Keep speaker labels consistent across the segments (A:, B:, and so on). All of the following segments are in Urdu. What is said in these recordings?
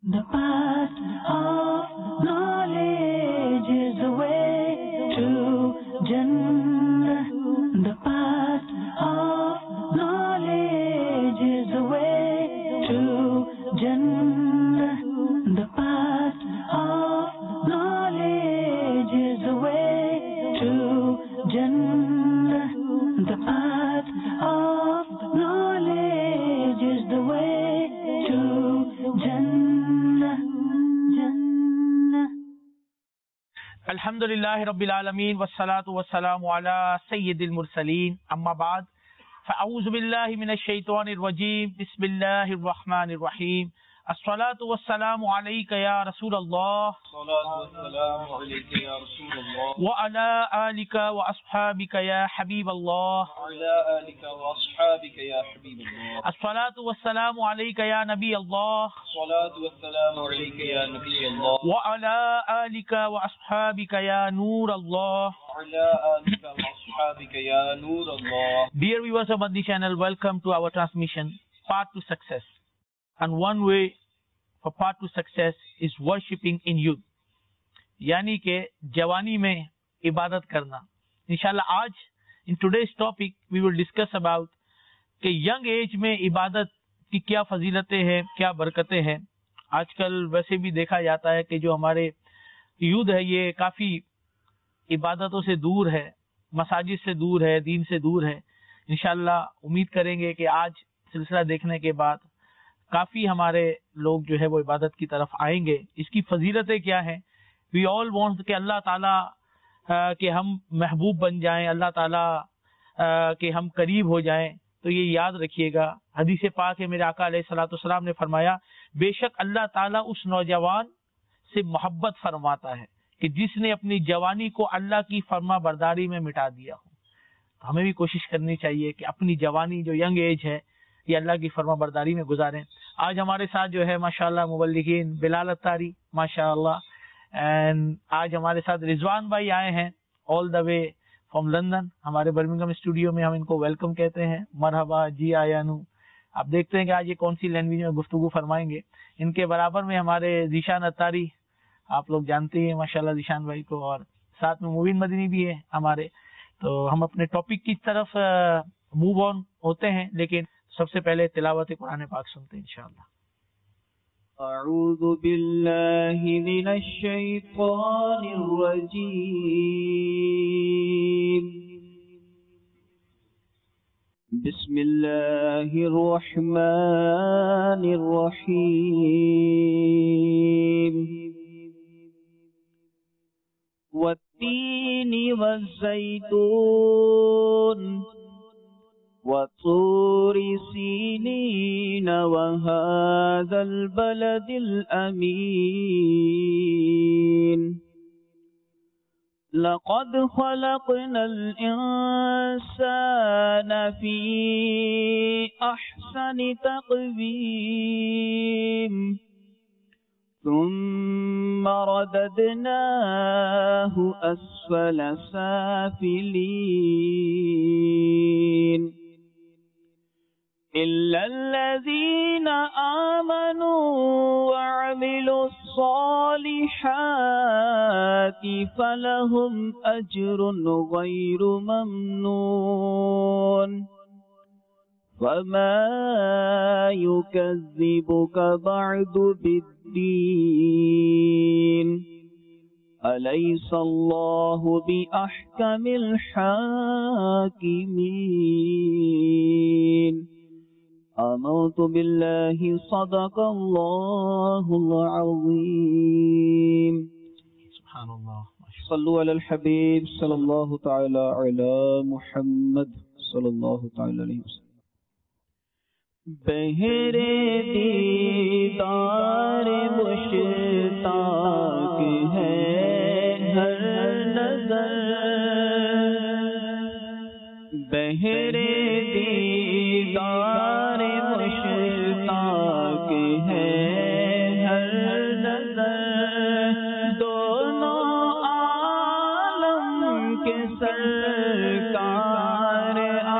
A: The path of knowledge is the way to Jannah. The path of knowledge is the way to Jannah. The path of knowledge is the way to Jannah. The path of knowledge is the way to Jannah. Jannah.
B: الحمدللہ رب العالمین والصلاة والسلام علی سید المرسلین اما بعد فاعوذ باللہ من الشیطان الرجیم بسم اللہ الرحمن الرحیم الصلاة والسلام علیک یا رسول اللہ وعلی آلک واصحابک یا حبیب اللہ الصلاة والسلام علیک یا نبی اللہ وعلی آلک واصحابک یا نور اللہ. Dear viewers of Madni channel, welcome to our transmission, Path to Success. And one way for path to success is worshipping in youth. یعنی کہ جوانی میں عبادت کرنا. انشاءاللہ آج in today's topic we will discuss about کہ ینگ ایج میں عبادت کی کیا فضیلتیں ہیں, کیا برکتیں ہیں. آج کل ویسے بھی دیکھا جاتا ہے کہ جو ہمارے یوتھ ہے یہ کافی عبادتوں سے دور ہے, مساجد سے دور ہے, دین سے دور ہے. انشاءاللہ امید کریں گے کہ آج سلسلہ دیکھنے کے بعد کافی ہمارے لوگ جو ہے وہ عبادت کی طرف آئیں گے. اس کی فضیلتیں کیا ہیں؟ وی آل وانٹ کہ اللہ تعالیٰ کہ ہم محبوب بن جائیں, اللہ تعالیٰ کہ ہم قریب ہو جائیں. تو یہ یاد رکھیے گا, حدیث پاک ہے میرے آقا علیہ الصلوۃ والسلام نے فرمایا بے شک اللہ تعالیٰ اس نوجوان سے محبت فرماتا ہے کہ جس نے اپنی جوانی کو اللہ کی فرما برداری میں مٹا دیا ہو. تو ہمیں بھی کوشش کرنی چاہیے کہ اپنی جوانی جو ینگ ایج ہے یہ اللہ کی فرما برداری میں گزاریں. آج ہمارے ساتھ جو ہے ماشاءاللہ مبلغین بلال اتاری ماشاءاللہ, اینڈ آج ہمارے ساتھ رضوان بھائی آئے ہیں all the way from London. ہمارے برمنگھم اسٹوڈیو میں ہم ان کو ویلکم کہتے ہیں, مرحبا جی آیانو. آپ دیکھتے ہیں کہ آج یہ کون سی لینگویج میں گفتگو فرمائیں گے. ان کے برابر میں ہمارے ذیشان اتاری, آپ لوگ جانتے ہیں ماشاءاللہ ذیشان بھائی کو, اور ساتھ میں مبین مدنی بھی ہے ہمارے. تو ہم اپنے ٹاپک کی طرف موو آن ہوتے ہیں, لیکن سب سے پہلے تلاوت قرآن پاک سنتے ہیں انشاءاللہ.
C: اعوذ باللہ من الشیطان الرجیم بسم اللہ الرحمن الرحیم والتین والزیتون وطور سینین وهذا البلد الأمین لقد خلقنا الإنسان في أحسن تقويم ثم رددناه أسفل سافلين إلا الذين آمنوا وعملوا الصالحات فلهم أجر غير ممنون فما يكذبك بعد بالدين أليس الله بأحكم الحاكمين آمنت بالله صدق الله العظيم.
B: سبحان اللہ.
C: صلوا على الحبيب صلى الله تعالى على محمد صلى الله تعالى عليه وسلم. بہرے دیدار مشتاق ہے ہر نظر, بہرے دیدار مشتاق ہے ہر نظر, دونوں عالم کے سرکار آ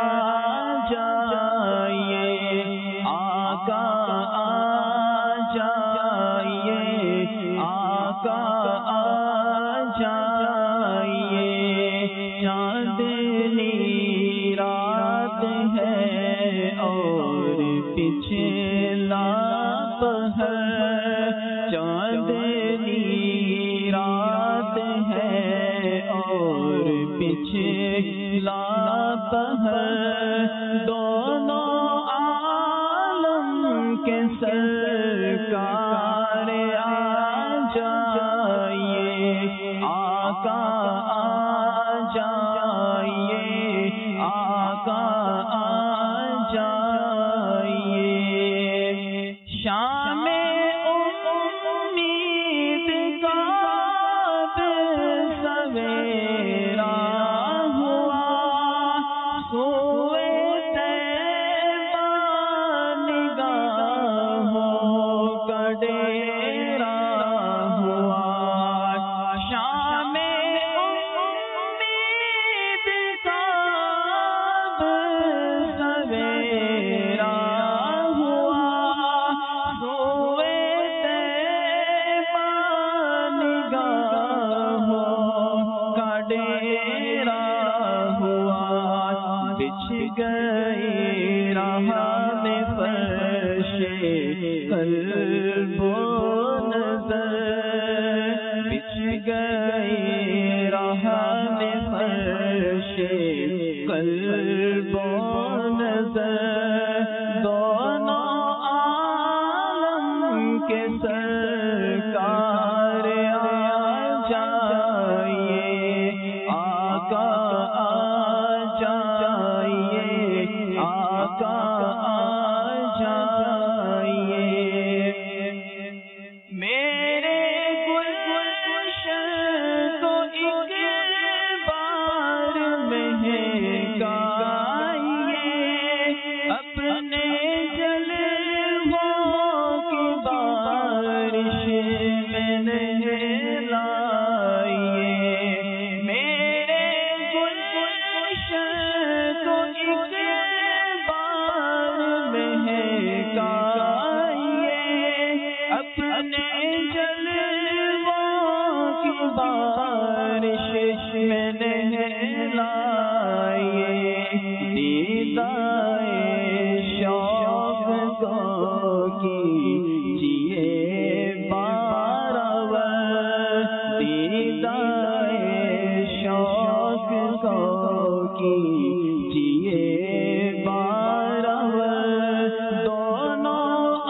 C: جائیے, آقا آ جائیے. لاتحر دونوں عالم کے سرکار آ جائیے، آقا آ جائیے، آقا آ جائیے، شام امید کا سویرا ہوا، سوئے طیبہ نگاہوں کا ڈیرا ہوا، شام امید کا سویرا ہوا، سوئے طیبہ نگاہوں کا ڈیرا ہوا، بچھ گئی راہ میں فرش قلب و نظر، بچھ گئی راہ میں فرش قلب و نظر، دونوں عالم کے سرکار آ جائیے، آقا آ جائیے، آقا آ جائیے، میرے گلشن کو ایک بار مہکائیے، اپنے جلووں کی بارش میں نہلائیے، میرے گلشن کو ایک بار مہکائیے، اپنے جلووں کی بارش میں نہلائیے، دیدائے شوق کو کیجیے بارآور، دیدائے شوق کو کیجیے بارآور، دونوں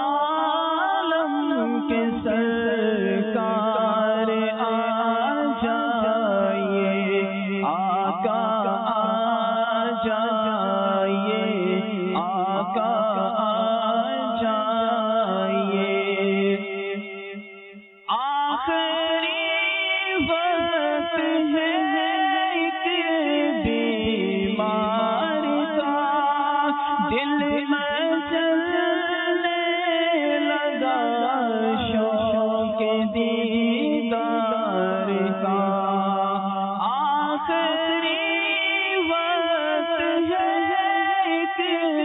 C: عالم کے سرکار آ جائیے، آقا آ جائیے، آقا آ جائیے، آخری وقت ہے ایک بیمار کا، دل میں چلنے لگا شوق دیدار کا، آخری وقت ہے ایک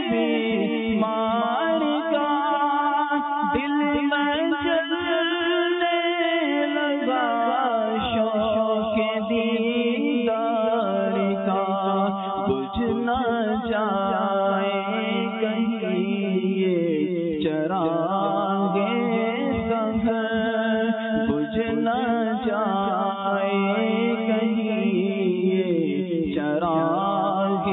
C: بیمار کا، دل میں چلنے لگا شوق دیدار کا، بجھ نہ جائے کہیں یہ چراغ سحر، بجھ نہ جائے کہیں یہ چراغ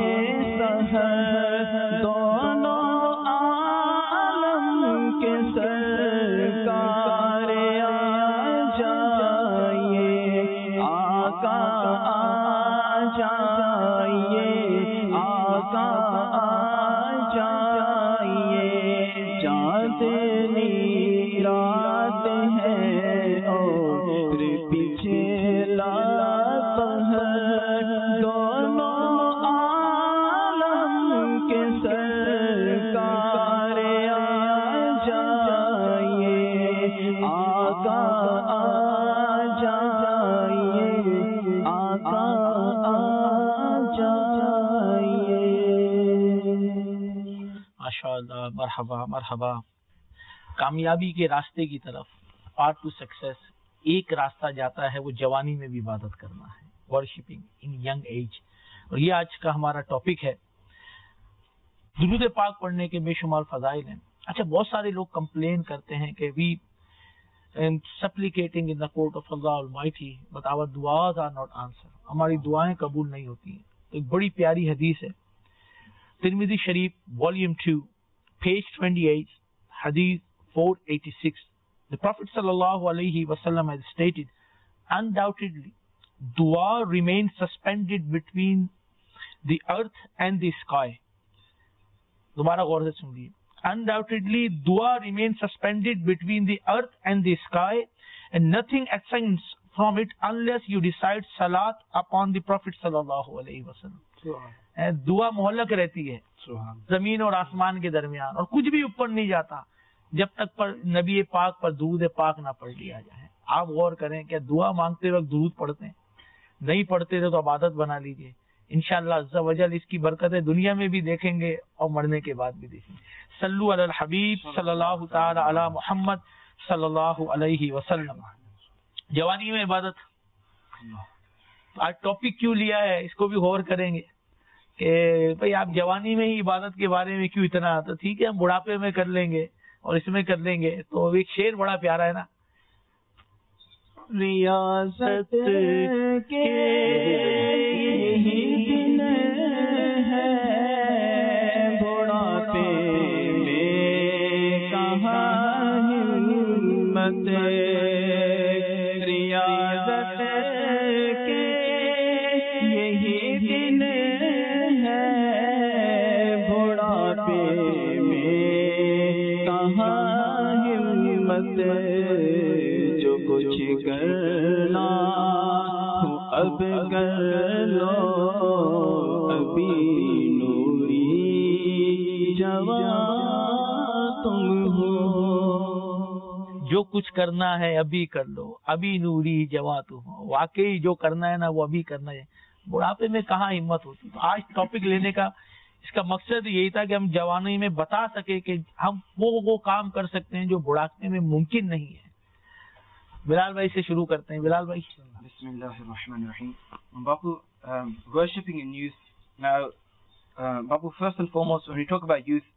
C: سحر، دونوں عالم کے سرکار آ جائیے، آقا آ جائیے، آقا آ جائیے، چاندنی رات ہے اور پچھلا پہر، دونوں عالم کے سرکار آ جائیے، آقا آ جائیے، آقا آ جائیے۔
B: ماشاءاللہ، مرحبا مرحبا۔ کامیابی کے راستے کی طرف، پارٹ ٹو سکسیس، ایک راستہ جاتا ہے، وہ جوانی میں بھی عبادت کرنا ہے، ورشپنگ ان ینگ ایج، اور یہ آج کا ہمارا ٹاپک ہے۔ درود پاک پڑھنے کے بے شمار فضائل ہیں۔ اچھا، بہت سارے لوگ کمپلین کرتے ہیں کہ and supplicating in the court of Allah Almighty, but our du'as are not answered. हमारी दुआएं कबूल नहीं होती हैं। तो एक बड़ी प्यारी हदीस है, तिरमिज़ी शरीफ volume 2 page 28 hadith 486. The Prophet sallallahu alaihi wasallam has stated, undoubtedly dua remains suspended between the earth and the sky. दोबारा गौर से सुन लीजिए, undoubtedly dua remains suspended between the earth and the sky, and nothing ascends from it unless you recite salat upon the Prophet sallallahu alaihi wasallam. दुआ मोहल्लक रहती है जमीन और आसमान के दरमियान, और कुछ भी ऊपर नहीं जाता जब तक पर नबी पाक पर दुरूद पाक ना पढ़ लिया जाए। आप गौर करें, क्या दुआ मांगते वक्त दुरूद पढ़ते हैं? नहीं पढ़ते थे तो अब आदत बना लीजिए। इंशाअल्लाह अज़्ज़ा वजल इसकी बरकतें दुनिया में भी देखेंगे और मरने के बाद भी देखेंगे। सल्लु अलल हबीब सल्लल्लाहु ताला अला मुहम्मद सल्लल्लाहु अलैहि वसल्लम। जवानी में इबादत, आज टॉपिक क्यों लिया है इसको भी गौर करेंगे कि भाई आप जवानी में ही इबादत के बारे में क्यों इतना, तो ठीक है हम बुढ़ापे में कर लेंगे और इसमें कर लेंगे। तो एक शेर बड़ा प्यारा है ना,
C: रियासत के यही दिन है, बुढ़ापे में कहाँ हिम्मत, रियासत के यही दिन है, बुढ़ापे में कहाँ हिम्मत, जो कुछ करना हो अब कर लो, अभी नूरी जवान तुम हो।
B: जो कुछ करना है अभी कर लो, अभी नूरी जवां तुम हो। वाकई जो करना है ना वो अभी करना है, बुढ़ापे में कहाँ हिम्मत होती। तो आज टॉपिक लेने का इसका मकसद यही था कि हम जवानी में बता सके कि हम वो काम कर सकते हैं जो बुढ़ापे में मुमकिन नहीं है। बिलाल भाई से शुरू करते हैं। बिलाल भाई।
D: Bismillahirrahmanirrahim. Bapu, worshipping in youth. Now, Bapu, first and foremost, when we talk about youth,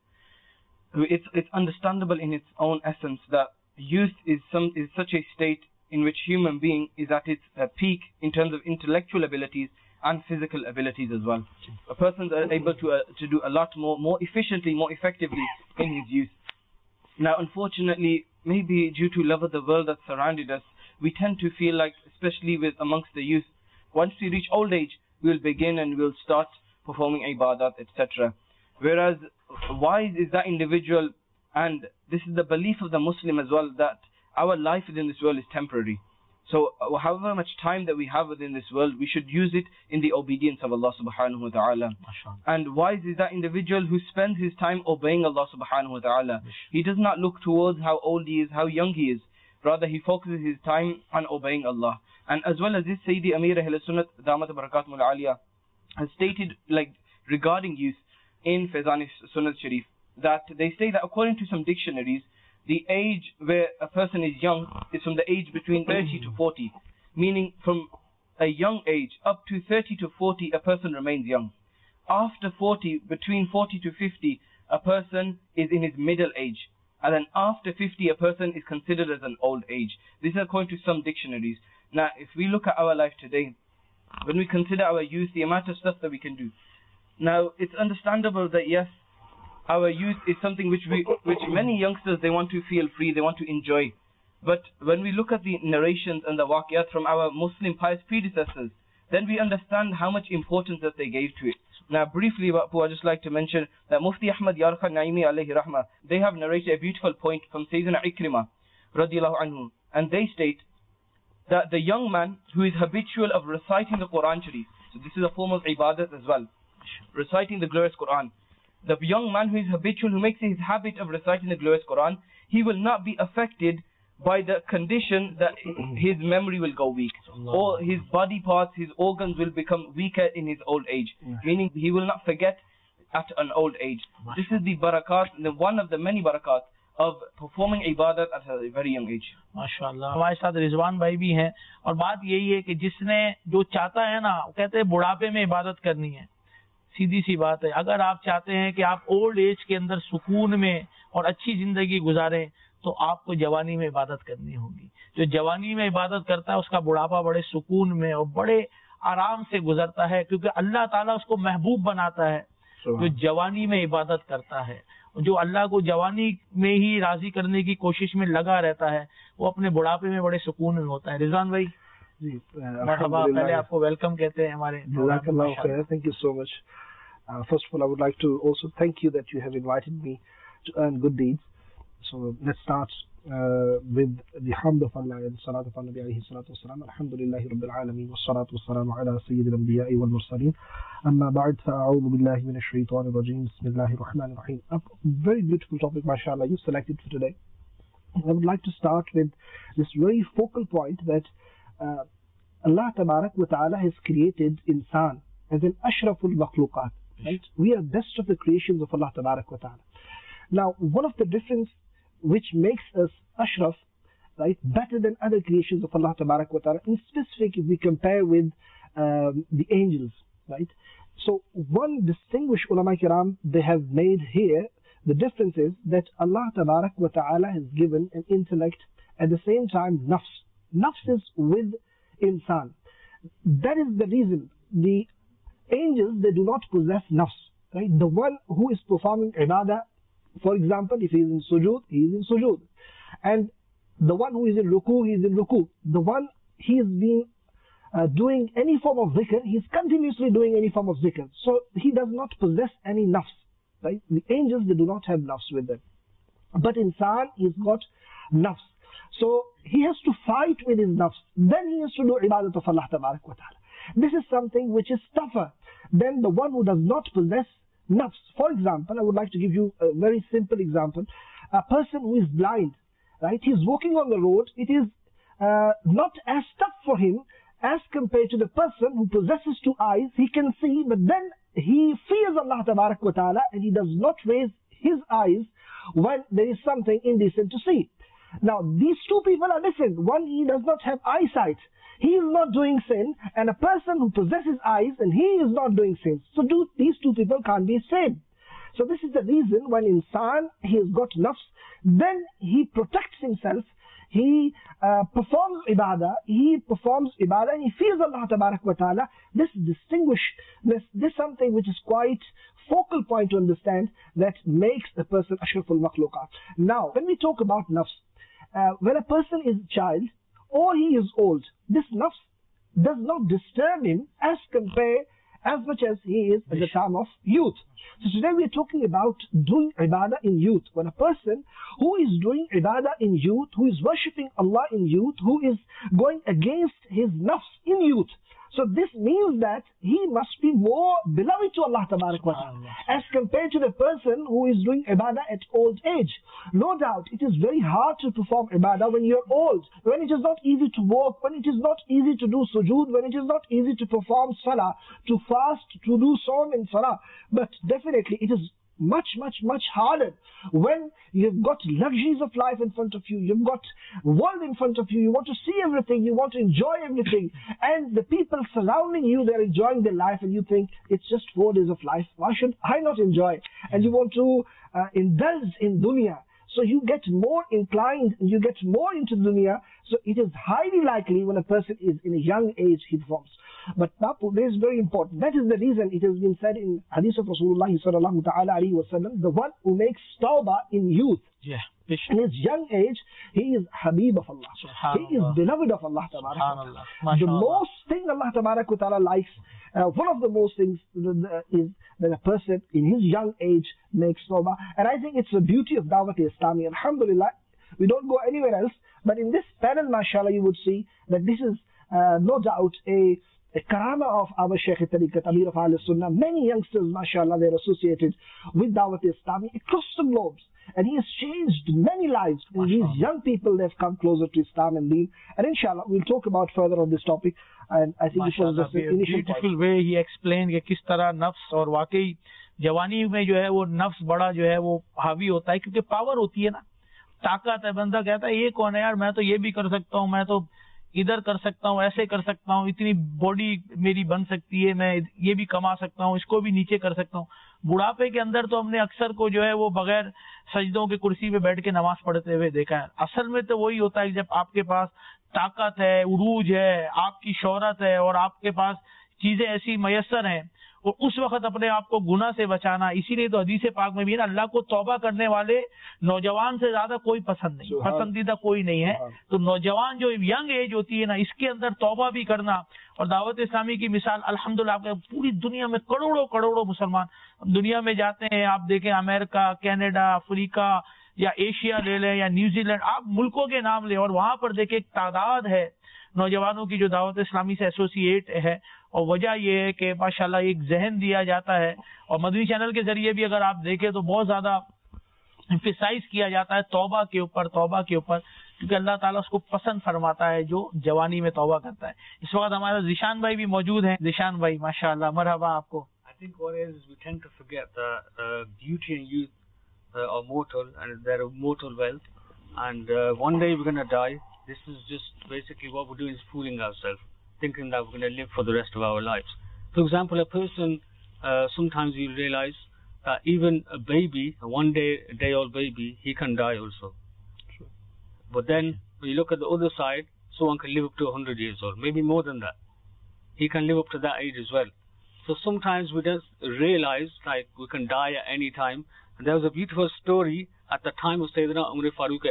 D: it's understandable in its own essence that youth is such a state in which human being is at its peak in terms of intellectual abilities and physical abilities as well. A person is able to do a lot more efficiently, more effectively in his youth. Now, unfortunately, maybe due to love of the world that surrounded us, we tend to feel like, especially amongst the youth, once we reach old age, we will begin and we'll start performing ibadat, etc. Whereas, wise is that individual, and this is the belief of the Muslim as well, that our life within this world is temporary. So, however much time that we have within this world, we should use it in the obedience of Allah subhanahu wa ta'ala. And wise is that individual who spends his time obeying Allah subhanahu wa ta'ala. He does not look towards how old he is, how young he is. Rather, he focuses his time on obeying Allah. And as well as this, Sayyidi Amir Ahl Sunnat Damat Barakatum Al-Aliyah has stated, like, regarding youth in Faizan Sunnat Sharif, that they say that according to some dictionaries, the age where a person is young is from the age between 30 to 40. Meaning from a young age up to 30 to 40, a person remains young. After 40, between 40 to 50, a person is in his middle age. And then after 50, a person is considered as an old age. This is according to some dictionaries. Now, if we look at our life today, when we consider our youth, the amount of stuff that we can do. Now, it's understandable that yes, our youth is something which many youngsters, they want to feel free, they want to enjoy. But when we look at the narrations and the waqiyat from our Muslim pious predecessors, then we understand how much importance that they gave to it. Now briefly, I'd just like to mention that Mufti Ahmad Yarkhan Naimi alayhi rahmah, they have narrated a beautiful point from Sayyidina Ikrimah radiyallahu anhu, and they state that the young man who is habitual of reciting the Quran Sharif, so this is a form of ibadat as well, reciting the glorious Quran. The young man who is habitual, who makes it his habit of reciting the glorious Quran, he will not be affected by the condition that his memory will go weak, or his body parts, his organs will become weaker in his old age, meaning he will not forget at an old age. This is the barakat, one of the many barakat of performing ibadat at a very young age.
B: माशाअल्लाह, हमारे साथ रिजवान भाई भी हैं, और बात यही है कि जिसने जो चाहता है ना, वो कहते हैं बुढ़ापे में इबादत करनी है। सीधी सी बात है, अगर आप चाहते हैं कि आप ओल्ड एज के अंदर सुकून में और अच्छी जिंदगी गुजारें, तो आपको जवानी में इबादत करनी होगी। जो जवानी में इबादत करता है उसका बुढ़ापा बड़े सुकून में और बड़े आराम से गुजरता है, क्योंकि अल्लाह ताला उसको महबूब बनाता है जो जवानी में इबादत करता है। जो अल्लाह को जवानी में ही राजी करने की कोशिश में लगा रहता है वो अपने बुढ़ापे में बड़े सुकून में होता है। रिजवान भाई
E: जी,
B: मरहबा, पहले आपको वेलकम कहते हैं हमारे।
E: Thank you so much. First of all, I would like to also thank you that you have invited me to earn good deeds. So let's start with the hamd of Allah and salat of Nabi alayhi salatu wassalam. Alhamdulillahi Rabbil Alameen wa salatu wassalamu ala Sayyidil Anbiya'i wal Mursaleen. Amma ba'd, fa'a'udhu billahi minash shaitanir rajim. Bismillahir Rahmanir Rahim. A very beautiful topic, mashallah, you selected for today. I would like to start with this very focal point that Allah Tabarak wa Ta'ala has created insan as an ashraful makhluqat. Right? We are best of the creations of Allah Tabarak wa Ta'ala. Now, one of the difference which makes us ashraf, right, better than other creations of Allah Tabarak wa Ta'ala, in specific if we compare with the angels, right? So one distinguished ulama kiram they have made here, the difference is that Allah Tabarak wa Ta'ala has given an intellect, at the same time nafs. Nafs is with insan. That is the reason the angels, they do not possess nafs, right? The one who is performing ibadah, for example, if he is in sujood, he is in sujood. And the one who is in ruku, he is in ruku. The one he is being doing any form of zikr, he is continuously doing any form of zikr. So he does not possess any nafs, right? The angels, they do not have nafs with them. But insan, he's got nafs. So he has to fight with his nafs. Then he has to do ibadat of Allah Tabarak wa Ta'ala. This is something which is tougher than the one who does not possess nafs. For example, I would like to give you a very simple example. A person who is blind, right? He's walking on the road. It is not as tough for him as compared to the person who possesses two eyes. He can see, but then he fears Allah Tabarak wa Ta'ala and he does not raise his eyes when there is something indecent to see. Now, these two people are different. One, he does not have eyesight. He is not doing sin, and a person who possesses eyes and he is not doing sin. So these two people can't be same. So this is the reason when insan, he has got nafs, then he protects himself, he performs ibadah and he fears Allah Tabarak wa Ta'ala. This this something which is quite focal point to understand that makes a person ashraful makhluqat. Now, when we talk about nafs, when a person is a child or he is old, this nafs does not disturb him as much as he is at the time of youth. So today we are talking about doing ibadah in youth. When a person who is doing ibadah in youth, who is worshipping Allah in youth, who is going against his nafs in youth, so this means that he must be more beloved to Allah Tabarak wa Ta'ala as compared to the person who is doing ibadah at old age. No doubt, it is very hard to perform ibadah when you're old, when it is not easy to walk, when it is not easy to do sujood, when it is not easy to perform salah, to fast, to do sawm and salah. But definitely it is much harder when you've got luxuries of life in front of you, you've got world in front of you, you want to see everything, you want to enjoy everything, and the people surrounding you, they're enjoying their life, and you think it's just 4 days of life, why should I not enjoy? And you want to indulge in dunya. So you get more inclined, you get more into dunya. So it is highly likely when a person is in a young age, he performs. But Bapu, this is very important. That is the reason it has been said in Hadith of Rasulullah sallallahu ta'ala alayhi wa sallam, the one who makes tawbah in youth, in his young age, he is Habib of Allah. He is beloved of Allah Tabarak. The most thing Allah Tabarak wa Ta'ala likes, one of the most things is that a person in his young age makes tawbah. And I think it's the beauty of Dawat-e-Islami. Alhamdulillah, we don't go anywhere else. But in this panel, mashallah, you would see that this is no doubt a karama of our Shaykh Tariqat, Amir of Ahl Sunnah. Many youngsters, mashallah, they're associated with Dawat-e-Islami across the globes. And he has changed many lives. And these young people, they've come closer to Islam and Deen. And inshallah, we'll talk about further on this topic. And I think this was just an initial
B: beautiful way he explained कि किस तरह नफ्स और वाकई जवानी में जो है वो नफ्स बड़ा जो है वो हावी होता है, क्योंकि पावर होती है ना, ताकत है। बंदा कहता है ये कौन है यार, मैं तो ये भी कर सकता हूँ, मैं तो इधर कर सकता हूँ, ऐसे कर सकता हूँ, इतनी बॉडी मेरी बन सकती है, मैं ये भी कमा सकता हूँ, इसको भी नीचे कर सकता हूँ। बुढ़ापे के अंदर तो हमने अक्सर को जो है वो बगैर सजदों की कुर्सी पे बैठ के नमाज पढ़ते हुए देखा है। असल में तो वही होता है जब आपके पास ताकत है, उरूज है, आपकी शोहरत है और आपके पास चीजें ऐसी मयसर हैं, और उस वक्त अपने आप को गुनाह से बचाना। इसीलिए तो हदीस पाक में भी है ना, अल्लाह को तौबा करने वाले नौजवान से ज्यादा कोई पसंद नहीं, पसंदीदा कोई नहीं है। तो नौजवान जो यंग एज होती है ना, इसके अंदर तौबा भी करना। और दावत इस्लामी की मिसाल अल्हम्दुलिल्लाह आपके पूरी दुनिया में करोड़ों करोड़ों मुसलमान दुनिया में जाते हैं। आप देखें अमेरिका, कनाडा, अफ्रीका या एशिया ले लें या न्यूजीलैंड, आप मुल्कों के नाम लें और वहां पर देखें एक तादाद है नौजवानों की जो दावत इस्लामी से एसोसिएट है। और वजह यह है कि माशाल्लाह एक जहन दिया जाता है, और मदनी चैनल के जरिए भी अगर आप देखें तो बहुत ज्यादा एम्फेसाइज किया जाता है तौबा के ऊपर, तौबा के ऊपर, क्योंकि अल्लाह ताला उसको पसंद फरमाता है जो जवानी में तौबा करता है। इस वक्त हमारा जिशान भाई भी मौजूद हैं। जिशान भाई माशाल्लाह, मरहबा आपको।
F: I think what is we tend to forget that beauty and youth are mortal and they're mortal wealth, and one day we're going to die. This is just basically what we're doing is fooling ourselves, thinking that we're going to live for the rest of our lives. For example, a person, sometimes you realize that even a baby, a one-day-old baby, he can die also. But then, when you look at the other side, someone can live up to 100 years old, maybe more than that. He can live up to that age as well. So sometimes we just realize like we can die at any time. And there was a beautiful story at the time of Sayyidina Umar Farooq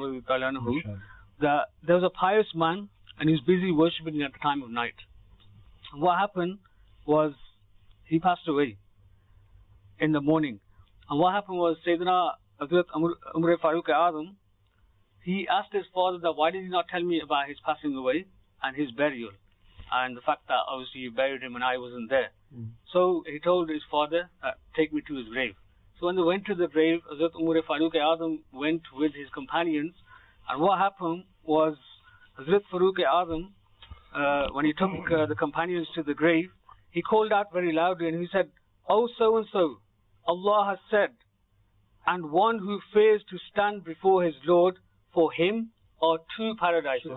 F: Azam, that there was a pious man and he was busy worshipping at the time of night. And what happened was he passed away in the morning. And what happened was Sayyidina Umar Farooq Azam, he asked his father that why did he not tell me about his passing away and his burial, and the fact that obviously you buried him and I wasn't there. So he told his father, take me to his grave. So when they went to the grave, Hazrat Umar Farooq Azam went with his companions, and what happened was Hazrat Farooq Azam, when he took the companions to the grave, he called out very loudly and he said, "Oh so and so, Allah has said, and one who fears to stand before his Lord, for him are two paradises."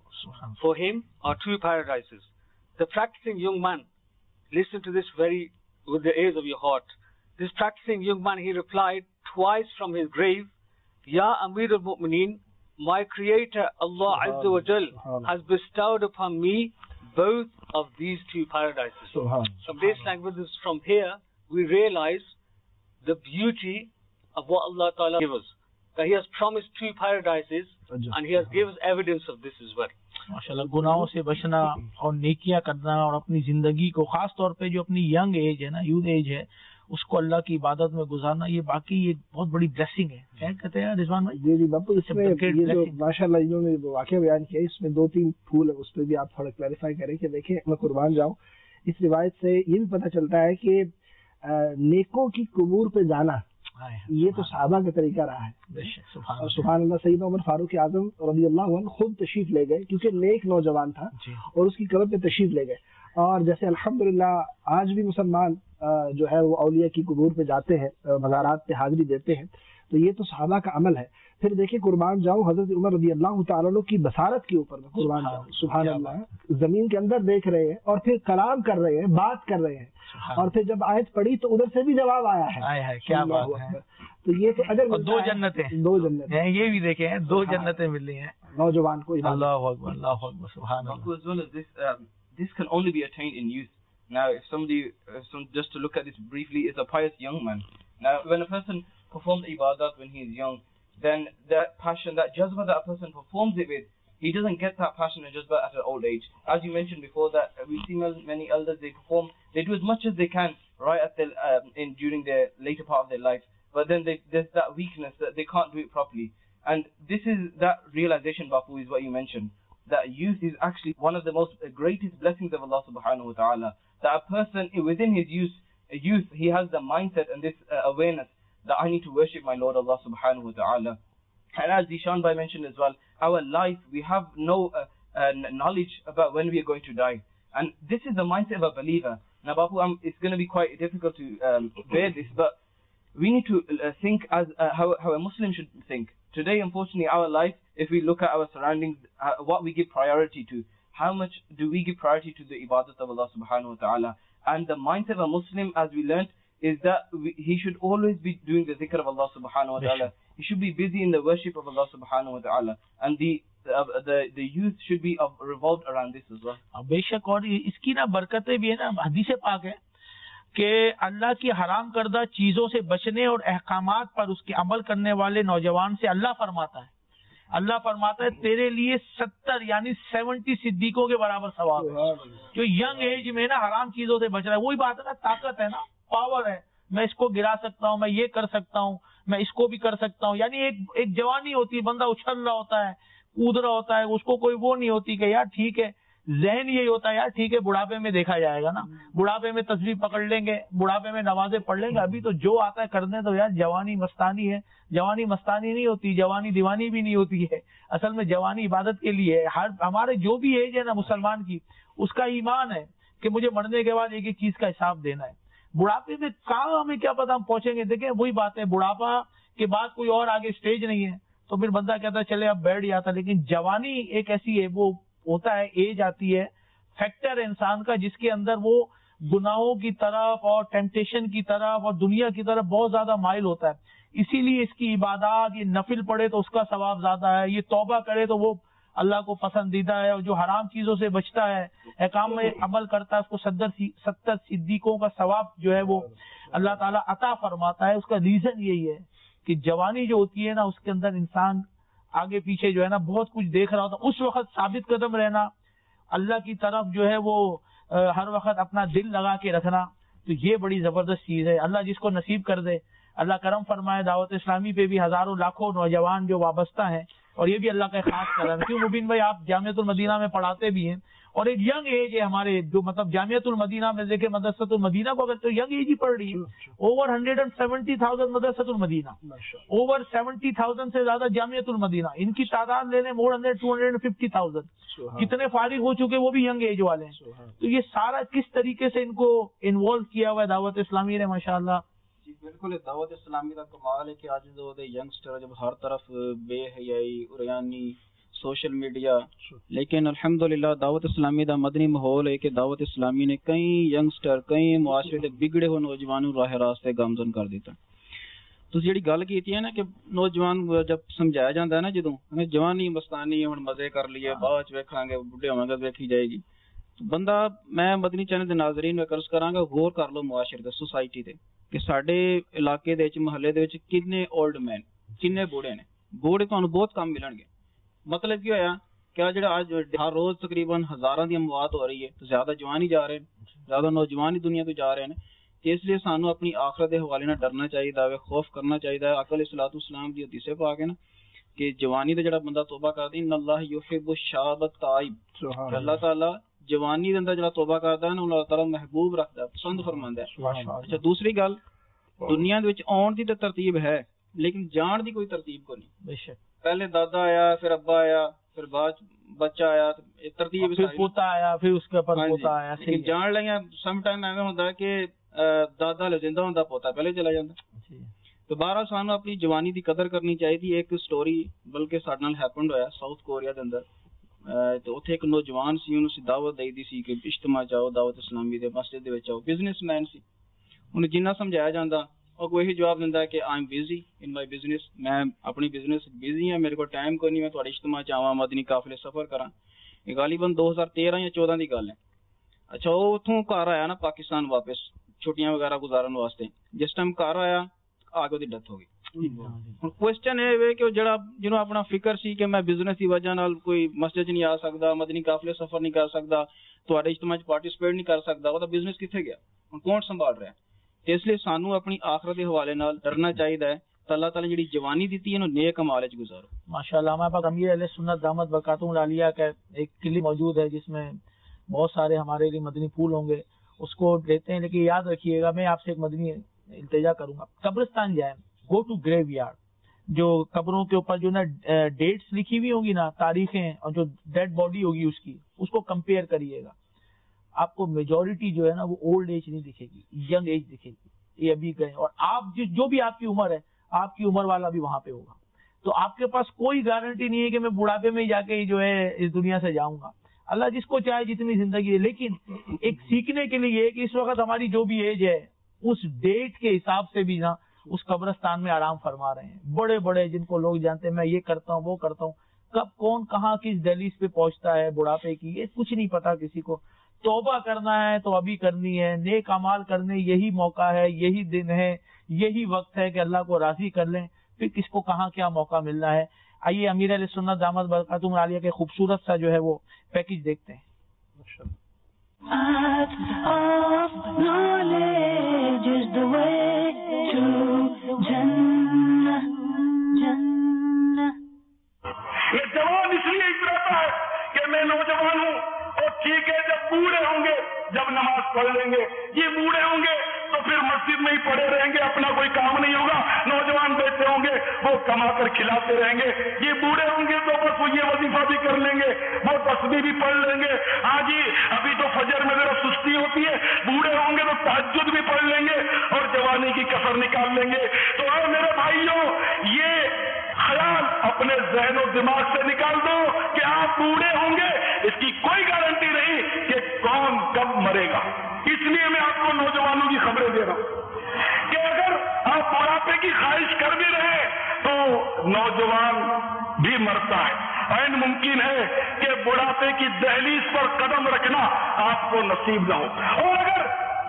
F: For him are two paradises. The practicing young man, listen to this with the ears of your heart. This practicing young man, he replied twice from his grave, "Ya Amir al-Mu'mineen, my Creator Allah Azza wa Jal has bestowed upon me both of these two paradises." From this language, from here, we realize the beauty of what Allah Ta'ala gave us. That He has promised two paradises and He has given us evidence of this as well.
B: माशाल्लाह, गुनाहों से बचना और नेकियां करना और अपनी जिंदगी को, खास तौर पे जो अपनी यंग एज है ना, यूथ एज है, उसको अल्लाह की इबादत में गुजारना, ये बाकी एक बहुत बड़ी ब्लेसिंग है। क्या कहते हैं रिजवान भाई?
E: जी बापू, इसमें ये जो माशाल्लाह इन्होंने वाकया बयान किया, इसमें दो तीन फूल है, उस पर भी आप थोड़ा क्लैरिफाई करें कि देखिए, मैं कुर्बान जाऊं, इस रिवायत से ये भी पता चलता है कि नेकों की कबूर पे जाना ये तो सहाबा का तरीका रहा है। और सुभान अल्लाह, सैयदना उमर फारूक आजम रज़ियल्लाहु अन्हु खुद तशरीफ ले गए, क्योंकि नेक नौजवान था, और उसकी कब्र पे तशरीफ ले गए। और जैसे अल्हम्दुलिल्लाह आज भी मुसलमान जो है वो औलिया की कबूर पे जाते हैं, मज़ारात पे हाजिरी देते हैं, तो ये तो सहाबा का अमल है। फिर देखिए, कुर्बान जाऊं, हजरत उमर रज़ियल्लाहु ताला अन्हु की बसारत के ऊपर में कुर्बान जाऊं, सुभान अल्लाह, जमीन के अंदर देख रहे हैं और फिर कलाम कर रहे हैं, बात कर रहे हैं, और फिर जब आयत पढ़ी तो उधर से भी जवाब आया है। क्या बात है। तो ये तो अगर
B: दो जन्नतें हैं, ये भी देखे हैं, दो जन्नतें मिली हैं
E: नौजवान को।
B: अल्लाहु अकबर, अल्लाहु अकबर, सुभान अल्लाह।
D: As well as this can only be attained in youth. Now, if somebody, just to look at this briefly, is a pious young man. Now, when a person performs ibadat when he is young, then that passion, that jazba that a person performs it with, he doesn't get that passion and jazba at an old age. As you mentioned before, that we see many elders, they do as much as they can right at during their later part of their life, but then there's that weakness that they can't do it properly. And this is that realization, Bapu, is what you mentioned, that youth is actually one of the most greatest blessings of Allah subhanahu wa ta'ala. That a person within his youth, he has the mindset and this awareness that I need to worship my Lord Allah subhanahu wa ta'ala. And as Zishan Bhai mentioned as well, our life, we have no knowledge about when we are going to die. And this is the mindset of a believer. Now, Bapu, it's going to be quite difficult to bear this, but we need to think as how a Muslim should think. Today, unfortunately, our life, if we look at our surroundings, what we give priority to, how much do we give priority to the ibadat of Allah subhanahu wa ta'ala? And the mindset of a Muslim, as we learned, is that he should always be doing the dhikr of Allah subhanahu wa ta'ala. He should be busy in the worship of Allah subhanahu wa ta'ala. And the youth should be revolved around this as well.
B: बेशक, और इसकी ना बरकतें भी है ना, हदीस पाक है कि अल्लाह की हराम करदा चीजों से बचने और अहकामात पर उसके अमल करने वाले नौजवान से अल्लाह फरमाता है तेरे लिए 70 यानी 70 सिद्दीकों के बराबर सवाब है। जो यंग एज में ना हराम चीजों से बच रहा है, वही बात है ना, ताकत है ना, पावर है, मैं इसको गिरा सकता हूँ, मैं ये कर सकता हूँ, मैं इसको भी कर सकता हूँ। यानी एक जवानी होती है, बंदा उछल रहा होता है, कूद रहा होता है, उसको कोई वो नहीं होती कि यार ठीक है, जहन यही होता है यार ठीक है बुढ़ापे में देखा जाएगा ना, बुढ़ापे में तस्बीह पकड़ लेंगे, बुढ़ापे में नमाजें पढ़ लेंगे, अभी तो जो आता है करने तो यार। जवानी मस्तानी है, जवानी मस्तानी नहीं होती, जवानी दीवानी भी नहीं होती है। असल में जवानी इबादत के लिए है। हर हमारे जो भी एज है ना मुसलमान की, उसका ईमान है कि मुझे मरने के बाद एक एक चीज का हिसाब देना है। बुढ़ापे में कहाँ हमें क्या पता हम पहुंचेंगे। देखें वही बात है, बुढ़ापा के बाद कोई और आगे स्टेज नहीं है, तो फिर बंदा कहता है चले अब बैठ जाता। लेकिन जवानी एक ऐसी है, वो होता है, एज आती है, फैक्टर इंसान का, जिसके अंदर वो गुनाहों की तरफ और टेम्पटेशन की तरफ और दुनिया की तरफ बहुत ज्यादा माइल होता है। इसीलिए इसकी इबादत, ये नफिल पढ़े तो उसका सवाब ज्यादा है, ये तौबा करे तो वो अल्लाह को पसंदीदा है, और जो हराम चीजों से बचता है, अहकाम में अमल करता है, उसको 70 सिद्दीकों का सवाब जो है वो अल्लाह ताला अता फरमाता है। उसका रीजन यही है कि जवानी जो होती है ना, उसके अंदर इंसान आगे पीछे जो है ना बहुत कुछ देख रहा होता है। उस वक्त साबित कदम रहना, अल्लाह की तरफ जो है वो हर वक्त अपना दिल लगा के रखना, तो ये बड़ी जबरदस्त चीज है। अल्लाह जिसको नसीब कर दे, अल्लाह करम फरमाए। दावत इस्लामी पे भी हजारों लाखों नौजवान जो वाबस्ता हैं, और ये भी अल्लाह का खास करम है। क्यों मुबीन भाई, आप जामियतुल मदीना में पढ़ाते भी हैं, और एक यंग एज है हमारे जो मतलब जामियतुल मदीना में देखे, मदरसतुल मदीना को अगर तो यंग एज ही पढ़ रही है। ओवर 170,000 मदरसतुल मदीना, ओवर 70,000 से ज्यादा जामियतुल मदीना, इनकी तादाद लेने मोर अंदर 250,000। कितने फारिग हो चुके, वो भी यंग एज वाले हैं। तो ये सारा किस तरीके से इनको इन्वॉल्व किया हुआ है दावत इस्लामी ने, माशाअल्लाह।
C: जी बिल्कुल, दावत इस्लामी का कमाल है कि आज जो यंगस्टर जब हर तरफ बेहयाई, उरियानी, सोशल मीडिया, लेकिन अल्हम्दुलिल्लाह दावत इस्लामी का मदनी माहौल है कि दावत इस्लामी ने कई यंगस्टर, कई मुआशरे के बिगड़े हुए नौजवानों राह रास्ते गामजन कर दिता। तो जी गल की है ना कि नौजवान जब समझाया जाता है ना, जो जवानी मस्तानी हम मजे कर लिए, बाद वेखांगे, बुढ़े होवांगे वेखी जाएगी, तो बंदा, मैं मदनी चैनल के नाजरीन में कर्ज करांगा, गौर कर लो मुआशरे ते, सोसाइटी ते, कि साडे इलाके दे विच, महल्ले दे विच किन्ने ओल्ड मैन, किन्ने बूढ़े ने। बूढ़े तुहानूं बहुत कम मिलणगे। मतलब की होया क्या, जो आज हर रोज तकरीबन हजारां दी अमवात हो रही है, तो ज्यादा जवान ही जा रहे हैं, ज्यादा नौजवान ही दुनिया तो जा रहे हैं। इसलिए सानू अपनी आखिरत के हवाले नाल डरना चाहिए, खौफ करना चाहिए। अकल सलातु सलाम दी हदीस पाक है ना कि जवानी दा जिहड़ा बंदा तौबा करदा, इन्नल्लाह युहिब्बु शाब ताइब, अल्लाह ताला जवानी दे अंदर जिहड़ा तौबा करदा है ना, अल्लाह ताला महबूब रखदा है, पसंद फरमांदा है। अच्छा, दूसरी गल, दुनिया दे विच आउण दी ते तरतीब है, लेकिन जाण दी कोई तरतीब को नहीं। बेशक, पहले दादा आया, फिर अब्बा आया, फिर बाद बच्चा आया, तरतीब,
B: फिर पोता आया, फिर उसके ऊपर पोता आया।
C: जान लेंगे सम टाइम एवं होता है कि दादा हले जिंदा होंदा, पोता पहले चला जाता। तो बारह सानू अपनी जवानी की कदर करनी चाहिए। एक स्टोरी बल्कि साडे नाल हैपेंड होया साउथ कोरिया के अंदर। तो उत्थे एक नौजवान सी, उन्हें दावत दी दी सी कि इज्तिमा चाहो, दावत इस्लामी दे मस्जिद दे विच आओ। बिजनेसमैन सी, उन्हें जिन्ना समझाया जाता और कोई ही जवाब दिंदा कि I am busy in my business, मैं अपनी बिजनेस बिजी हाँ, मेरे को टाइम कोई नहीं, मैं तुहाडे इज्तिमा च आवां, मदनी काफिले सफर करा। ये गालिबन 2013 या 14 की गल है। अच्छा, वो उतों घर आया ना पाकिस्तान वापस छुट्टियां वगैरह गुजारन वास्ते। जिस टाइम घर आया आगे उसकी डेथ हो गई। क्वेश्चन है कि जिन्होंने अपना फिक्र सी कि मैं बिजनेस की वजह नाल कोई मस्जिद नहीं आ सकता, मदनी काफिले सफर नहीं कर सकता, तुहाडे इज्तिमा च पार्टिसिपेट नहीं कर सकता, वो बिजनेस कित्थे गया, हुण कौन संभाल रहा है। तो इसलिए सानू अपनी आखिरत के हवाले नाल डरना चाहिए है। अल्लाह ताला ने जिहड़ी जवानी दी है नेक अमाल च गुजारो।
B: माशाअल्लाह, हमारे पास अमीर अहले सुन्नत दामत बरकातुहु आलिया का एक क्लिप मौजूद है जिसमें बहुत सारे हमारे लिए मदनी फूल होंगे, उसको देते हैं। लेकिन याद रखिएगा, मैं आपसे एक मदनी इल्तिजा करूंगा, कब्रिस्तान जाए, गो टू ग्रेव यार्ड, जो कब्रों के ऊपर जो ना डेट्स लिखी हुई होंगी ना, तारीखें, और जो डेड बॉडी होगी उसकी, उसको कंपेयर करिएगा। आपको मेजॉरिटी जो है ना वो ओल्ड एज नहीं दिखेगी, यंग एज दिखेगी। ये अभी गए, और आप जो भी आपकी उम्र है, आपकी उम्र वाला भी वहां पे होगा। तो आपके पास कोई गारंटी नहीं है कि मैं बुढ़ापे में जाके जो है इस दुनिया से जाऊंगा। अल्लाह जिसको चाहे जितनी जिंदगी है। लेकिन एक सीखने के लिए कि इस वक्त हमारी जो भी एज है, اس ڈیٹ کے حساب سے بھی نا اس قبرستان میں آرام فرما رہے ہیں. بڑے بڑے جن کو لوگ جانتے ہیں میں یہ کرتا ہوں وہ کرتا ہوں, کب کون کہاں کس دہلیز پہ پہنچتا ہے بڑھاپے کی یہ کچھ نہیں پتا کسی کو. توبہ کرنا ہے تو ابھی کرنی ہے, نیک اعمال کرنے یہی موقع ہے, یہی دن ہے, یہی وقت ہے کہ اللہ کو راضی کر لیں, پھر کس کو کہاں کیا موقع ملنا ہے. آئیے امیر علیہ سنت دامت برکاتہم العالیہ کے خوبصورت سا جو ہے وہ پیکج دیکھتے ہیں.
A: Path of knowledge is the way to Jannah, Jannah.
G: یہ جوان اس لیے اتراتا ہے کہ میں نوجوان ہوں, اور ٹھیک ہے جب بوڑھے ہوں گے, جب نماز پڑھ لیں گے, یہ بوڑھے ہوں گے تو پھر مسجد میں ہی پڑے رہیں گے, اپنا کوئی کام نہیں ہوگا. نوجوان بیٹھے ہوں گے وہ کما کر کھلاتے رہیں گے. یہ بوڑھے ہوں گے تو بس وہ یہ وظیفہ بھی کر لیں گے, وہ تسبیح بھی پڑھ لیں گے. ہاں جی ابھی تو فجر میں ذرا سستی ہوتی ہے, بوڑھے ہوں گے تو تہجد بھی پڑھ لیں گے اور جوانی کی کسر نکال لیں گے. تو اے میرے بھائیوں, یہ خیال اپنے ذہن و دماغ سے نکال دو کہ آپ بوڑھے ہوں گے, اس کی کوئی گارنٹی نہیں کہ کون کب مرے گا. اس لیے میں آپ کو نوجوانوں کی خبریں دے رہا ہوں کہ اگر آپ بڑھاپے کی خواہش کر بھی رہے تو نوجوان بھی مرتا ہے. عین ممکن ہے کہ بڑھاپے کی دہلیز پر قدم رکھنا آپ کو نصیب نہ ہو, اور اگر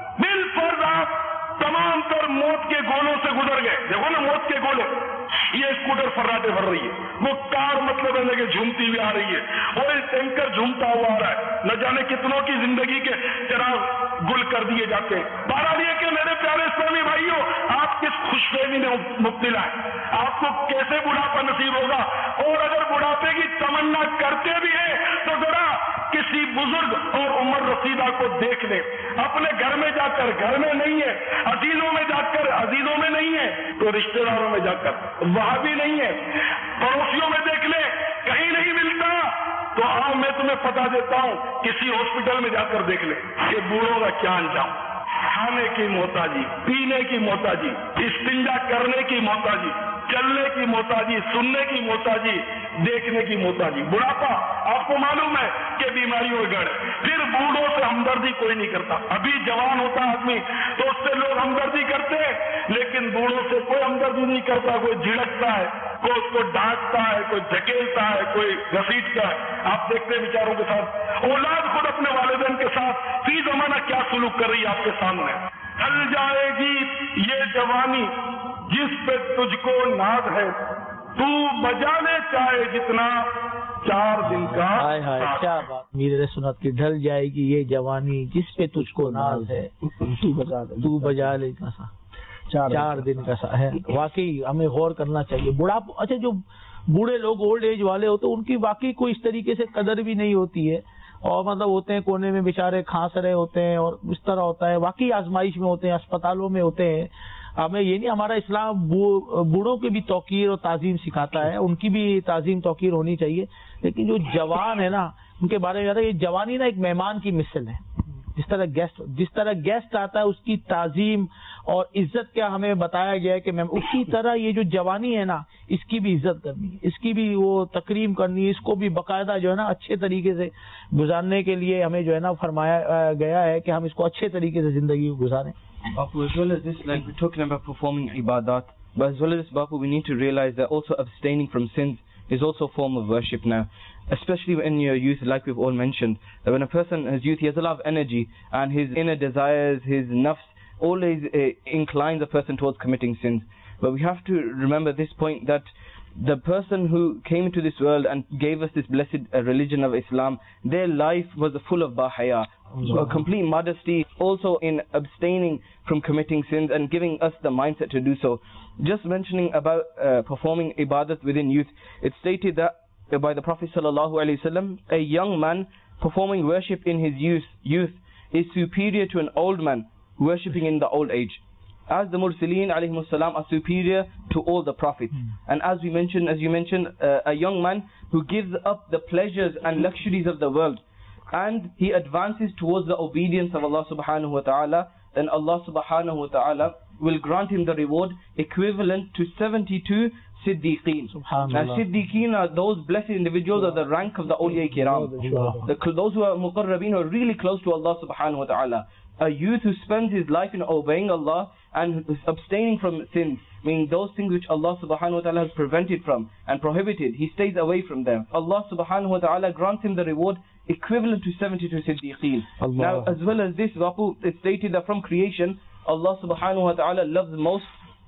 G: بالفرض آپ تمام تر موت کے گولوں سے گزر گئے, دیکھو نا موت کے گولے, یہ اسکوٹر فراٹے بھر رہی ہے, وہ کار مطلب ہے کہ جھومتی ہوئی آ رہی ہے, اور ٹینکر جھومتا ہوا آ رہا ہے, نہ جانے کتنوں کی زندگی کے چراغ گل کر دیے جاتے ہیں. بہرحال یہ کہ میرے پیارے اسلامی بھائیوں, آپ کس خوش فہمی میں مبتلا ہے, آپ کو کیسے بڑھاپا نصیب ہوگا, اور اگر بڑھاپے کی تمنا کرتے بھی ہیں تو ذرا کسی بزرگ اور عمر رسیدہ کو دیکھ لیں. اپنے گھر میں جا کر, گھر میں نہیں ہے, عزیزوں میں جا کر, عزیزوں میں نہیں ہے تو رشتہ داروں میں جا کر, وہاں بھی نہیں ہے, پڑوسیوں میں دیکھ لیں, کہیں نہیں ملتا تو آؤ میں تمہیں پتا دیتا ہوں, کسی ہاسپٹل میں جا کر دیکھ لیں کہ بوڑھوں کا کیا انجام. کھانے کی محتاجی, پینے کی محتاجی, استنجا کرنے کی محتاجی, چلنے کی محتاجی, سننے کی محتاجی, دیکھنے کی محتاجی. بڑھاپا آپ کو معلوم ہے کہ بیماریوں گڑھ, پھر بوڑھوں سے ہمدردی کوئی نہیں کرتا. ابھی جوان ہوتا آدمی تو اس سے لوگ ہمدردی کرتے ہیں, لیکن بوڑھوں سے کوئی ہمدردی نہیں کرتا. کوئی جھڑکتا ہے, کوئی اس کو ڈانٹتا ہے, کوئی دھکیلتا ہے, کوئی گھسیٹتا ہے. آپ دیکھتے ہیں بیچاروں کے ساتھ, اولاد خود اپنے والدین کے ساتھ فی زمانہ کیا سلوک کر رہی ہے آپ کے سامنے. ڈھل جائے گی یہ جوانی جس پہ تجھ کو ناز ہے, تو بجا لے چاہے جتنا 4 دن کا.
B: کیا بات, میرے سنت کی ڈھل جائے گی یہ جوانی جس پہ تجھ کو ناز ہے, تو بجا لے سا 4 دن کا سا ہے. واقعی ہمیں غور کرنا چاہیے. بڑھاپا, اچھا جو بوڑھے لوگ اولڈ ایج والے ہوتے ہیں ان کی واقعی کوئی اس طریقے سے قدر بھی نہیں ہوتی ہے, اور مطلب ہوتے ہیں کونے میں بیچارے کھانس رہے ہوتے ہیں, اور اس طرح ہوتا ہے. واقعی آزمائش میں ہوتے ہیں, اسپتالوں میں ہوتے ہیں. ہمیں یہ نہیں, ہمارا اسلام بوڑھوں کی بھی توقیر اور تعظیم سکھاتا ہے, ان کی بھی تعظیم توقیر ہونی چاہیے. لیکن جو جوان ہے نا ان کے بارے میں زیادہ, یہ جوانی نا ایک مہمان کی مثل ہے. جس طرح گیسٹ آتا ہے اس کی تعظیم اور عزت کیا ہمیں بتایا گیا ہے کہ اسی طرح یہ جو جوانی ہے نا اس کی بھی عزت کرنی ہے, اس کی بھی وہ تکریم کرنی ہے, اس کو بھی باقاعدہ جو ہے نا اچھے طریقے سے گزارنے کے لیے ہمیں جو ہے نا فرمایا گیا ہے کہ ہم اس کو اچھے طریقے سے زندگی کو گزاریں.
D: Bapu, as well as this, like we're talking about performing ibadat, but as well as this, Bapu, we need to realize that also abstaining from sins is also a form of worship now. Especially when you're youth, like we've all mentioned, that when a person is youth, he has a lot of energy, and his inner desires, his nafs, always inclines a person towards committing sins. But we have to remember this point, that the person who came into this world and gave us this blessed religion of Islam, their life was full of bahaya, a complete modesty, also in abstaining from committing sins and giving us the mindset to do so. Just mentioning about performing ibadat within youth, it's stated that by the Prophet ﷺ, a young man performing worship in his youth is superior to an old man worshipping in the old age. As the Mursaleen alayhimus salam are superior to all the prophets. And as you mentioned, a young man who gives up the pleasures and luxuries of the world and he advances towards the obedience of Allah subhanahu wa ta'ala, then Allah subhanahu wa ta'ala will grant him the reward equivalent to 72 Siddiqeen.
B: Subhanallah.
D: Siddiqeen are those blessed individuals of the rank of the awliya kiram. Those who are muqarrabeen, who are really close to Allah subhanahu wa ta'ala. A youth who spends his life in obeying Allah and abstaining from sins, meaning those things which Allah subhanahu wa ta'ala has prevented from and prohibited, he stays away from them. Allah subhanahu wa ta'ala grants him the reward equivalent to 72 Siddiqeen. Now, as well as this, Bapu, it's stated that from creation, Allah subhanahu wa ta'ala loves most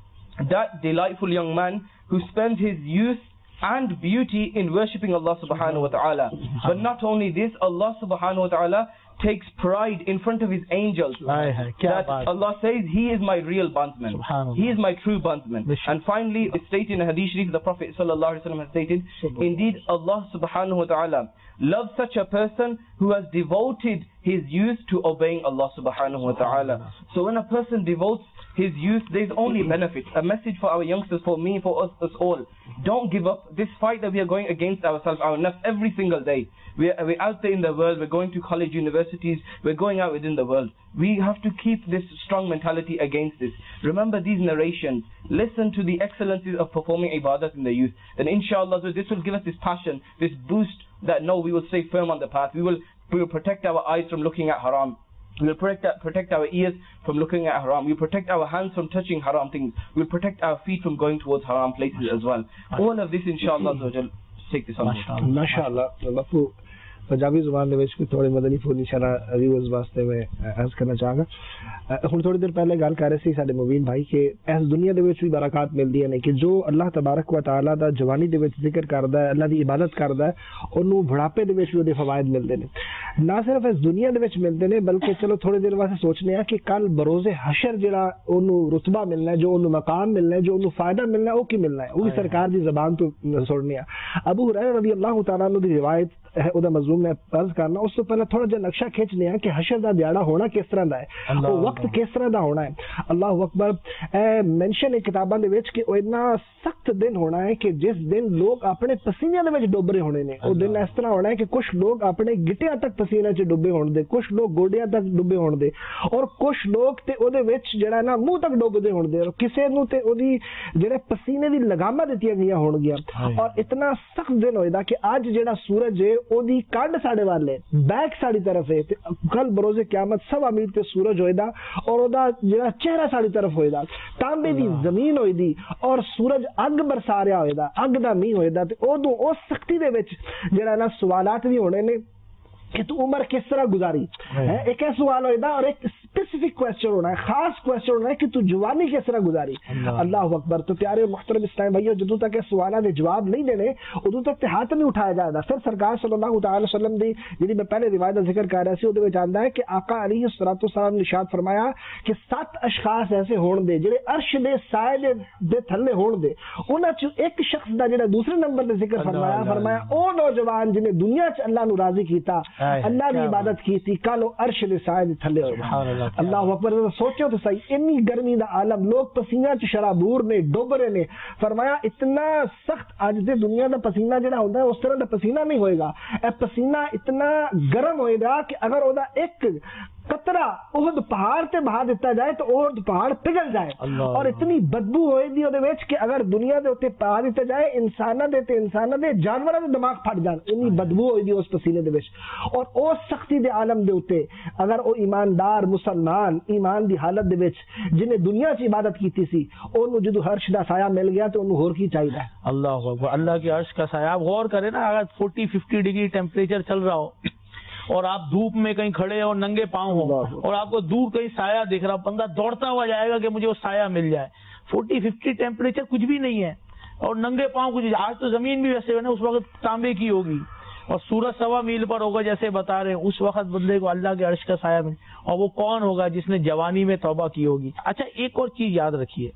D: that delightful young man who spends his youth and beauty in worshipping Allah subhanahu wa ta'ala. But not only this, Allah subhanahu wa ta'ala takes pride in front of his angels that Allah says he is my real bondsman, he is my true bondsman. And finally, it's stated in a hadith sharif, the Prophet sallallahu alaihi wasallam has stated, indeed Allah subhanahu wa ta'ala loves such a person who has devoted his youth to obeying Allah subhanahu wa ta'ala. So when a person devotes his youth, there's only benefit. A message for our youngsters, for me, for us all. Don't give up. This fight that we are going against ourselves, our nafs, every single day. We're out there in the world, we're going to college, universities, we're going out within the world. We have to keep this strong mentality against this. Remember these narrations. Listen to the excellencies of performing ibadat in the youth. Then inshallah, this will give us this passion, this boost that no, we will stay firm on the path. We will protect our eyes from looking at haram. We will protect our ears from looking at haram. We will protect our hands from touching haram things. We will protect our feet from going towards haram places as well. All of this, inshallah, take this on.
E: MashaAllah. Bapu, Punjabi ज़ुबान दे विच कोई थोड़ी मदनी फूल निशाना व्यूअर्स वास्ते मैं अर्ज करना चाहांगा। हुण थोड़ी देर पहले गल कर रहे सी साडे मुबीन भाई के इस दुनिया दे विच भी बरकत मिलदी ने कि जो अल्लाह तबारक व तआला दा जवानी दे विच जिक्र करदा है, अल्लाह दी इबादत करदा है, ओनू बुढ़ापे दे विच भी ओदे फवायद मिलदे ने। ना सिर्फ इस दुनिया दे विच मिलदे ने बल्कि चलो थोड़ी देर वास्ते सोचने आ कि कल बरोज़े हशर जिहड़ा ओनू रुतबा मिलना है, जो ओनू मकाम मिलना है, जो ओनू फायदा मिलना है, ओ की मिलना है, वो भी सरकार दी ज़बान तो सुनने आ। अबू हुरैरा रज़ी अल्लाह तआला अन्हु दी रिवायत है, ओदा मज़मून में अर्ज करना, उससे पहले थोड़ा जिहा नक्शा खींचने आ कि हशर दा दिहाड़ा होना किस तरह दा है, वो वक्त किस तरह दा होना है। अल्लाह अकबर। मेंशन है किताबां दे विच कि ओ इतना सख्त दिन होना है कि जिस दिन लोग अपने पसीने दे विच डुब रहे होने ने। ओ दिन इस तरह होना है कि कुछ लोग अपने गिटियां तक पसीने च डुबे होण दे, कुछ लोग गोडियां तक डुबे होण दे, और कुछ लोग ते ओदे विच जेड़ा ना मुंह तक डुबदे होण दे, और किसे नूं ते ओदी जेड़े पसीने दी लगामां दित्तियां गईयां होणगीਆਂ। और इतना सख्त दिन होएगा कि आज जेड़ा सूरज है ओदी कंड साडे वाल है, बैक साडी तरफ है, ते कल बरोज़े क़यामत सवा मील ते सूरज होएगा और ओदा जेड़ा चेहरा साडी तरफ होएगा। तांबे दी जमीन होएगी और सूरज अग बरसा रहा होएगा, अग दा मींह होएगा। ते ओदों उस सख्ती दे विच जेड़ा ना सवालात भी होने ने कि तू उम्र किस तरह गुजारी है, एक है सवाल होएगा और एक स्पेसिफिक क्वेश्चन होना है, खास क्वेश्चन होना है कि तू जवानी किस तरह गुजारी। अल्लाह अकबर। तो प्यारे मुहतरम इस्लाम भाइयों, जदों तक सवालों के जवाब नहीं देने उदों तक ते हाथ नहीं उठाया जाएगा। फिर सरकार सल्लल्लाहु अलैहि वसल्लम दी जिहड़ी मैं पहले रिवायत का जिक्र कर रहा सी, उहदे विच आंदा है कि आका अलैहिस्सलातु वस्सलाम ने इरशाद फरमाया कि 7 अशखास ऐसे होण दे जिहड़े अर्श दे साए दे थल्ले होण दे। उन्हां च एक शख्स दा जिहड़ा दूसरे नंबर ते जिक्र फरमाया ओ नौजवान जिन्हें दुनिया च अल्लाह नूं राजी कीता, अल्लाह की इबादत की थी, कल अर्श दे साए दे थल्ले होएगा। अल्लाह अकबर। सोचो तो सही, इन्नी गर्मी दा आलम, लोग पसीना च शराबूर ने, डुब रहे ने। फरमाया इतना सख्त अज दे दुनिया दा पसीना जिहड़ा हुंदा है उस तरह दा पसीना नहीं होएगा। ए पसीना इतना गर्म होएगा कि अगर ओदा एक कतरा उहद पहाड़ ते बहा दिता जाए तो उहद पहाड़ पिघल जाए, और इतनी बदबू होएगी ओदे विच कि अगर दुनिया दे उत्ते पा दिता जाए इंसानां दे ते इंसानां दे जानवरां दे दिमाग फट जाण, इन्नी बदबू होएगी उस पसीने दे विच। और उस सख्ती दे आलम दे उत्ते अगर ओ ईमानदार मुसलमान ईमान दी हालत दे विच जिन्हें दुनिया च इबादत कीती सी, ओनू जदों अर्श दा साया मिल गया तो ओनू होर की चाहिदा।
B: अल्लाह अकबर। अल्लाह के अर्श का साया। आप गौर करें ना, अगर 40-50 डिग्री टेम्परेचर चल रहा हो और आप धूप में कहीं खड़े और नंगे पांव हो और आपको दूर कहीं साया दिख रहा, बंदा दौड़ता हुआ जाएगा कि मुझे वो साया मिल जाए। 40-50 टेम्परेचर कुछ भी नहीं है और नंगे पांव कुछ। आज तो जमीन भी वैसे है ना, उस वक्त तांबे की होगी और सूरज 1.25 मील पर होगा जैसे बता रहे हैं, उस वक्त बंदे को अल्लाह के अर्श का साया मिले। और वो कौन होगा? जिसने जवानी में तौबा की होगी। अच्छा, एक और चीज याद रखिए,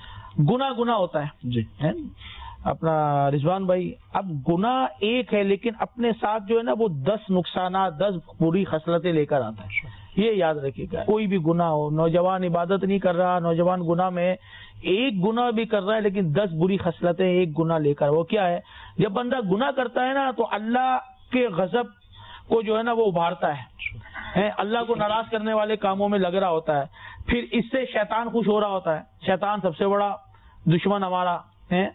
B: गुनाह होता है जी, है अपना रिजवान भाई। अब गुनाह एक है लेकिन अपने साथ जो है ना वो 10 नुकसानात, 10 बुरी खसलतें लेकर आता है। ये याद रखिएगा, कोई भी गुनाह हो, नौजवान इबादत नहीं कर रहा, नौजवान गुनाह में एक गुनाह भी कर रहा है लेकिन 10 बुरी खसलतें एक गुनाह लेकर। वो क्या है? जब बंदा गुनाह करता है ना तो अल्लाह के गजब को जो है ना वो उभारता है, अल्लाह को नाराज करने वाले कामों में लग रहा होता है। फिर इससे शैतान खुश हो रहा होता है। शैतान सबसे बड़ा दुश्मन हमारा है।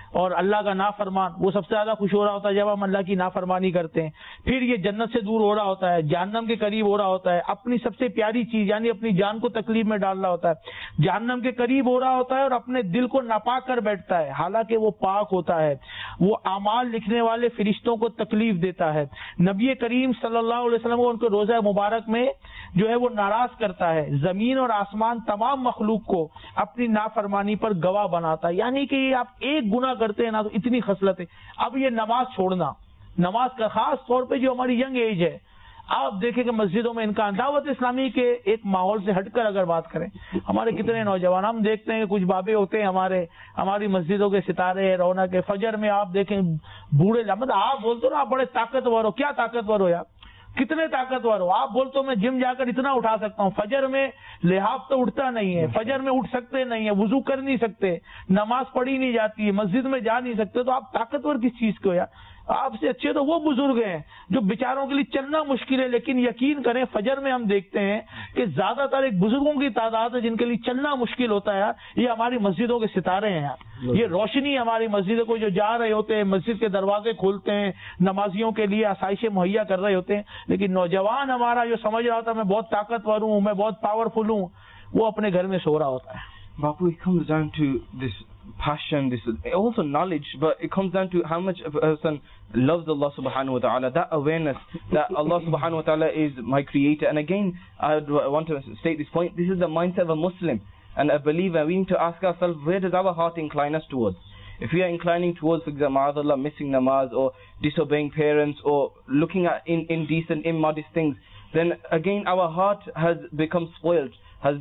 B: اور اللہ کا نافرمان وہ سب سے زیادہ خوش ہو رہا ہوتا ہے جب ہم اللہ کی نافرمانی کرتے ہیں. پھر یہ جنت سے دور ہو رہا ہوتا ہے, جہنم کے قریب ہو رہا ہوتا ہے, اپنی سب سے پیاری چیز یعنی اپنی جان کو تکلیف میں ڈال رہا ہوتا ہے, جہنم کے قریب ہو رہا ہوتا ہے اور اپنے دل کو ناپاک کر بیٹھتا ہے حالانکہ وہ پاک ہوتا ہے. وہ اعمال لکھنے والے فرشتوں کو تکلیف دیتا ہے. نبی کریم صلی اللہ علیہ وسلم کو ان کے روزہ مبارک میں جو ہے وہ ناراض کرتا ہے. زمین اور آسمان تمام مخلوق کو اپنی نافرمانی پر گواہ بناتا ہے. یعنی کہ آپ ایک گناہ کرتے ہیں نا تو اتنی خصلت ہے. اب یہ نماز چھوڑنا, نماز کا خاص طور پہ جو ہماری ینگ ایج ہے, آپ دیکھیں کہ مسجدوں میں ان کا دعوت اسلامی کے ایک ماحول سے ہٹ کر اگر بات کریں, ہمارے کتنے نوجوان ہم دیکھتے ہیں کہ کچھ بابے ہوتے ہیں ہماری مسجدوں کے ستارے رونق کے فجر میں آپ دیکھیں بوڑھے, مطلب آپ بولتے ہو نا آپ بڑے طاقتور ہو, کیا طاقتور ہو یار, کتنے طاقتور ہو آپ. بولتے ہو میں جم جا کر اتنا اٹھا سکتا ہوں, فجر میں لحاف تو اٹھتا نہیں ہے, فجر میں اٹھ سکتے نہیں ہے, وضو کر نہیں سکتے, نماز پڑھی نہیں جاتی ہے, مسجد میں جا نہیں سکتے, تو آپ طاقتور کس چیز کو یار. آپ سے اچھے تو وہ بزرگ ہیں جو بیچاروں کے لیے چلنا مشکل ہے, لیکن یقین کریں فجر میں ہم دیکھتے ہیں کہ زیادہ تر ایک بزرگوں کی تعداد ہے جن کے لیے چلنا مشکل ہوتا ہے. یہ ہماری مسجدوں کے ستارے ہیں یار, یہ روشنی ہماری مسجدوں کو جو جا رہے ہوتے ہیں, مسجد کے دروازے کھولتے ہیں, نمازیوں کے لیے آسائشیں مہیا کر رہے ہوتے ہیں. لیکن نوجوان ہمارا جو سمجھ رہا ہوتا ہے میں بہت طاقتور ہوں, میں بہت پاورفل ہوں, وہ اپنے گھر میں سو رہا ہوتا ہے.
D: Bapu, it comes down to this passion, this also knowledge, but it comes down to how much a person loves Allah subhanahu wa ta'ala, that awareness that Allah subhanahu wa ta'ala is my creator. And again, I want to state this point, this is the mindset of a Muslim and a believer. We need to ask ourselves, where does our heart incline us towards? If we are inclining towards, for example, missing namaz or disobeying parents or looking at indecent, immodest things, then again our heart has become spoiled.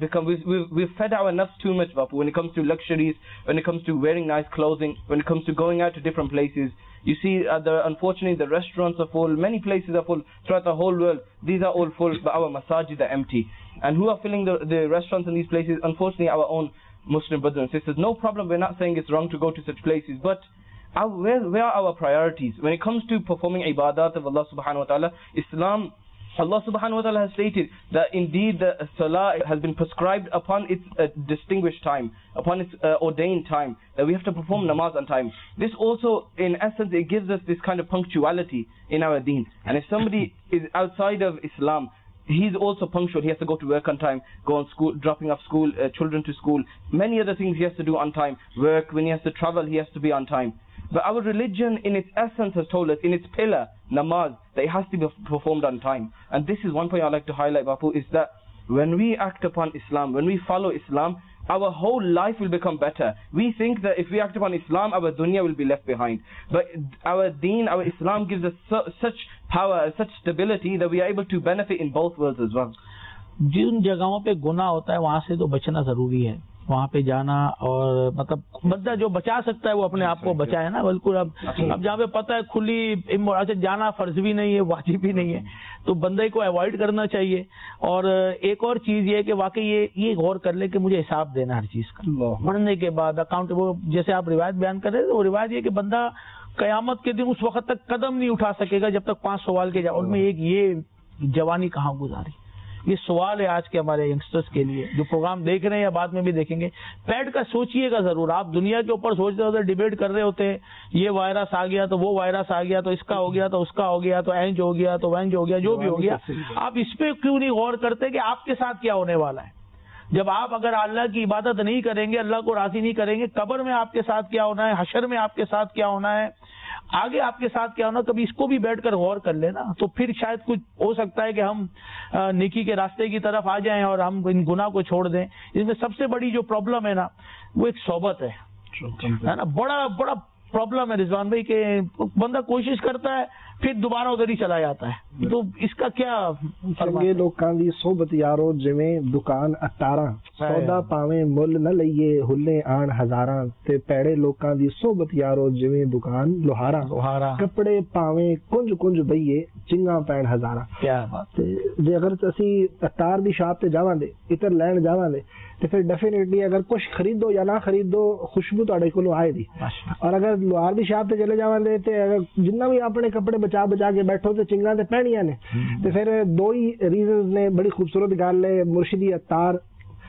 D: We've fed our nafs too much, Bapu, when it comes to luxuries, when it comes to wearing nice clothing, when it comes to going out to different places. You see, unfortunately, the restaurants are full, many places are full throughout the whole world. These are all full, but our masajid are empty. And who are filling the restaurants in these places? Unfortunately, our own Muslim brothers and sisters. No problem, we're not saying it's wrong to go to such places, but where are our priorities? When it comes to performing ibadat of Allah subhanahu wa ta'ala, Islam, Allah subhanahu wa ta'ala has stated that indeed the salah has been prescribed upon its distinguished time, upon its ordained time, that we have to perform namaz on time. This also, in essence, it gives us this kind of punctuality in our deen. And if somebody is outside of Islam, he's also punctual. He has to go to work on time, go on school, dropping off school, children to school. Many other things he has to do on time. Work, when he has to travel, he has to be on time. But our religion in its essence has told us, in its pillar, namaz, that it has to be performed on time. And this is one point I'd like to highlight, Bapu, is that when we act upon Islam, when we follow Islam, our whole life will become better. We think that if we act upon Islam, our dunya will be left behind. But our deen, our Islam gives us such power, such stability that we are able to benefit in both worlds as well.
B: جن جگہوں پہ گناہ ہوتا ہے وہاں سے تو بچنا ضروری ہے. وہاں پہ جانا اور مطلب بندہ جو بچا سکتا ہے وہ اپنے آپ کو بچائے نا. بالکل. اب جہاں پہ پتہ ہے کھلی جانا فرض بھی نہیں ہے, واجب بھی نہیں ہے, تو بندے کو اوائڈ کرنا چاہیے. اور ایک اور چیز یہ ہے کہ واقعی یہ غور کر لے کہ مجھے حساب دینا ہر چیز کا, مرنے کے بعد اکاؤنٹ. وہ جیسے آپ روایت بیان کر رہے تھے, وہ روایت یہ کہ بندہ قیامت کے دن اس وقت تک قدم نہیں اٹھا سکے گا جب تک 5 سوال کے ان میں ایک یہ جوانی کہاں گزاری. یہ سوال ہے آج کے ہمارے ینگسٹرز کے لیے جو پروگرام دیکھ رہے ہیں یا بعد میں بھی دیکھیں گے. بیٹھ کر سوچئے گا ضرور. آپ دنیا کے اوپر سوچتے ہوتے, ڈیبیٹ کر رہے ہوتے ہیں, یہ وائرس آ گیا تو وہ وائرس آ گیا, تو اس کا ہو گیا تو اس کا ہو گیا, تو اینج ہو گیا تو وینج ہو گیا, جو بھی ہو گیا. آپ اس پہ کیوں نہیں غور کرتے کہ آپ کے ساتھ کیا ہونے والا ہے؟ جب آپ اگر اللہ کی عبادت نہیں کریں گے, اللہ کو راضی نہیں کریں گے, قبر میں آپ کے ساتھ کیا ہونا ہے, حشر میں آپ کے ساتھ کیا ہونا ہے, آگے آپ کے ساتھ کیا ہونا, کبھی اس کو بھی بیٹھ کر غور کر لینا. تو پھر شاید کچھ ہو سکتا ہے کہ ہم نیکی کے راستے کی طرف آ جائیں اور ہم ان گناہ کو چھوڑ دیں. اس میں سب سے بڑی جو پرابلم ہے نا, وہ ایک صحبت ہے نا. بڑا پرابلم ہے رضوان بھائی کہ بندہ کوشش کرتا ہے پھر دوبارہ ادھر ہی چلا جاتا ہے. تو اس کا کیا
E: چنگے لوکاں دی صحبت یارو جویں دکان 18 سودا پاویں مل نہ لئیے ہلے آن ہزاراں, تے پیڑے لوکاں دی صحبت یارو جویں دکان لوہاراں, کپڑے پاویں کنج کنج بئیے چنگاں پین ہزاراں. کیا بات ہے. جے اگر اسی عطار دی شاپ تے جاواں دے, عطر لین جاواں دے, تو پھر ڈیفینیٹلی اگر کچھ خریدو یا نہ خریدو خوشبو تہاڈے کولوں آئے دی. اور اگر لوہار دی شاپ تے چلے جاواں دے تے اگر جنہ بھی اپنے کپڑے بچا کے بیٹھو تو چنگاں تے پہنیاں نے. تے پھر دو ہی ریزنز نے. بڑی خوبصورت گل ہے, مرشدی عطار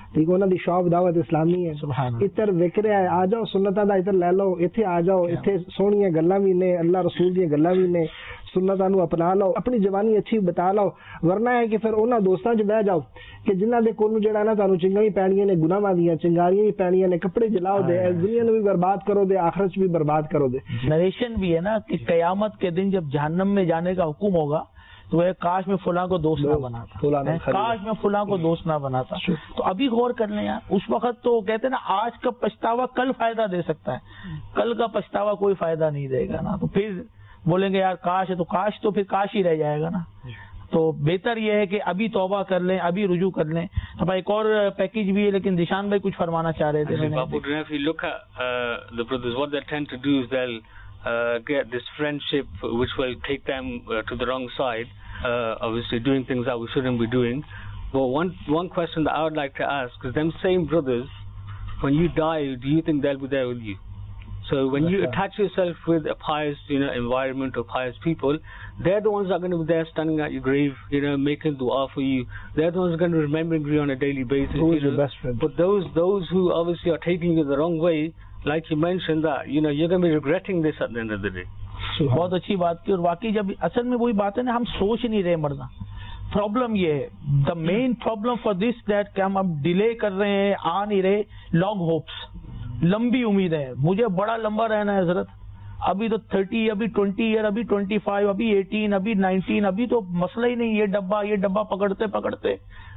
E: ਠੀਕ ਉਹਨਾਂ ਦੀ ਸ਼ੌਪ ਦਾਵਤ ਇਸਲਾਮੀ ਹੈ, ਇੱਧਰ ਵਿਕ ਰਿਹਾ ਹੈ, ਆ ਜਾਓ ਸੁਨਤਾਂ ਦਾ ਇੱਧਰ ਲੈ ਲਓ, ਇੱਥੇ ਆ ਜਾਓ, ਇੱਥੇ ਸੋਹਣੀਆਂ ਗੱਲਾਂ ਵੀ ਨੇ, ਅੱਲਾਹ ਰਸੂਲ ਦੀਆਂ ਗੱਲਾਂ ਵੀ ਨੇ, ਸੁਨਤਾਂ ਨੂੰ ਅਪਣਾ ਲਓ, ਆਪਣੀ ਜਵਾਨੀ ਅੱਛੀ ਬਤਾ ਲਓ, ਵਰਨਾ ਹੈ ਕਿ ਫਿਰ ਉਹਨਾਂ ਦੋਸਤਾਂ 'ਚ ਬਹਿ ਜਾਓ ਕਿ ਜਿਨ੍ਹਾਂ ਦੇ ਕੋਲ ਜਿਹੜਾ ਨਾ ਤੁਹਾਨੂੰ ਚੰਗੀਆਂ ਵੀ ਪੈਣੀਆਂ ਨੇ, ਗੁਨਾਹਾਂ ਦੀਆਂ ਚੰਗਾਰੀਆਂ بھی ਪੈਣੀਆਂ نے, کپڑے جلاؤ دے, دنیا میں بھی برباد کرو دے, آخرت بھی برباد کرو دے.
B: نریشن بھی ہے نا کہ قیامت کے دن جب جہنم میں جانے کا حکم ہوگا تو وہ کاش میں فلاں کو دوست نہ بناتا, کاش میں فلاں کو دوست نہ بناتا. تو ابھی غور کر لیں یار, اس وقت تو کہتے ہیں نا آج کا پچھتاوا کل فائدہ دے سکتا ہے, کل کا پچھتاوا کوئی فائدہ نہیں دے گا نا. تو پھر بولیں گے یار کاش ہے, تو کاش تو پھر کاش ہی رہ جائے گا نا. تو بہتر یہ ہے کہ ابھی توبہ کر لیں, ابھی رجوع کر لیں. اب ایک اور پیکیج بھی ہے, لیکن دشان بھائی کچھ فرمانا چاہ رہے تھے.
F: If you look at the brothers, what they tend to do is they'll get this friendship which will take them to the wrong side, obviously doing things that we shouldn't be doing. But one question that I would like to ask is, them same brothers, when you die, do you think they'll be there with you? So when you attach yourself with a pious, environment or pious people, they're the ones that are going to be there standing at your grave, making dua for you. They're the ones going to remember you on a daily basis.
E: Who is your best friend?
F: But those who obviously are taking you the wrong way, like you mentioned, that you're going to be regretting this at the end of the day.
B: بہت اچھی بات کی, اور واقعی جب اصل میں وہی بات ہے نا, ہم سوچ نہیں رہے مرنا. پرابلم یہ ہے, the main problem for this that کہ ہم اب ڈیلے کر رہے ہیں, آ نہیں رہے. لانگ ہوپس, لمبی امید ہے, مجھے بڑا لمبا رہنا ہے حضرت. ابھی تو 30, ابھی 20 ایئر, ابھی 25, ابھی 18, ابھی 19, ابھی تو مسئلہ ہی نہیں. یہ ڈبہ پکڑتے پکڑتے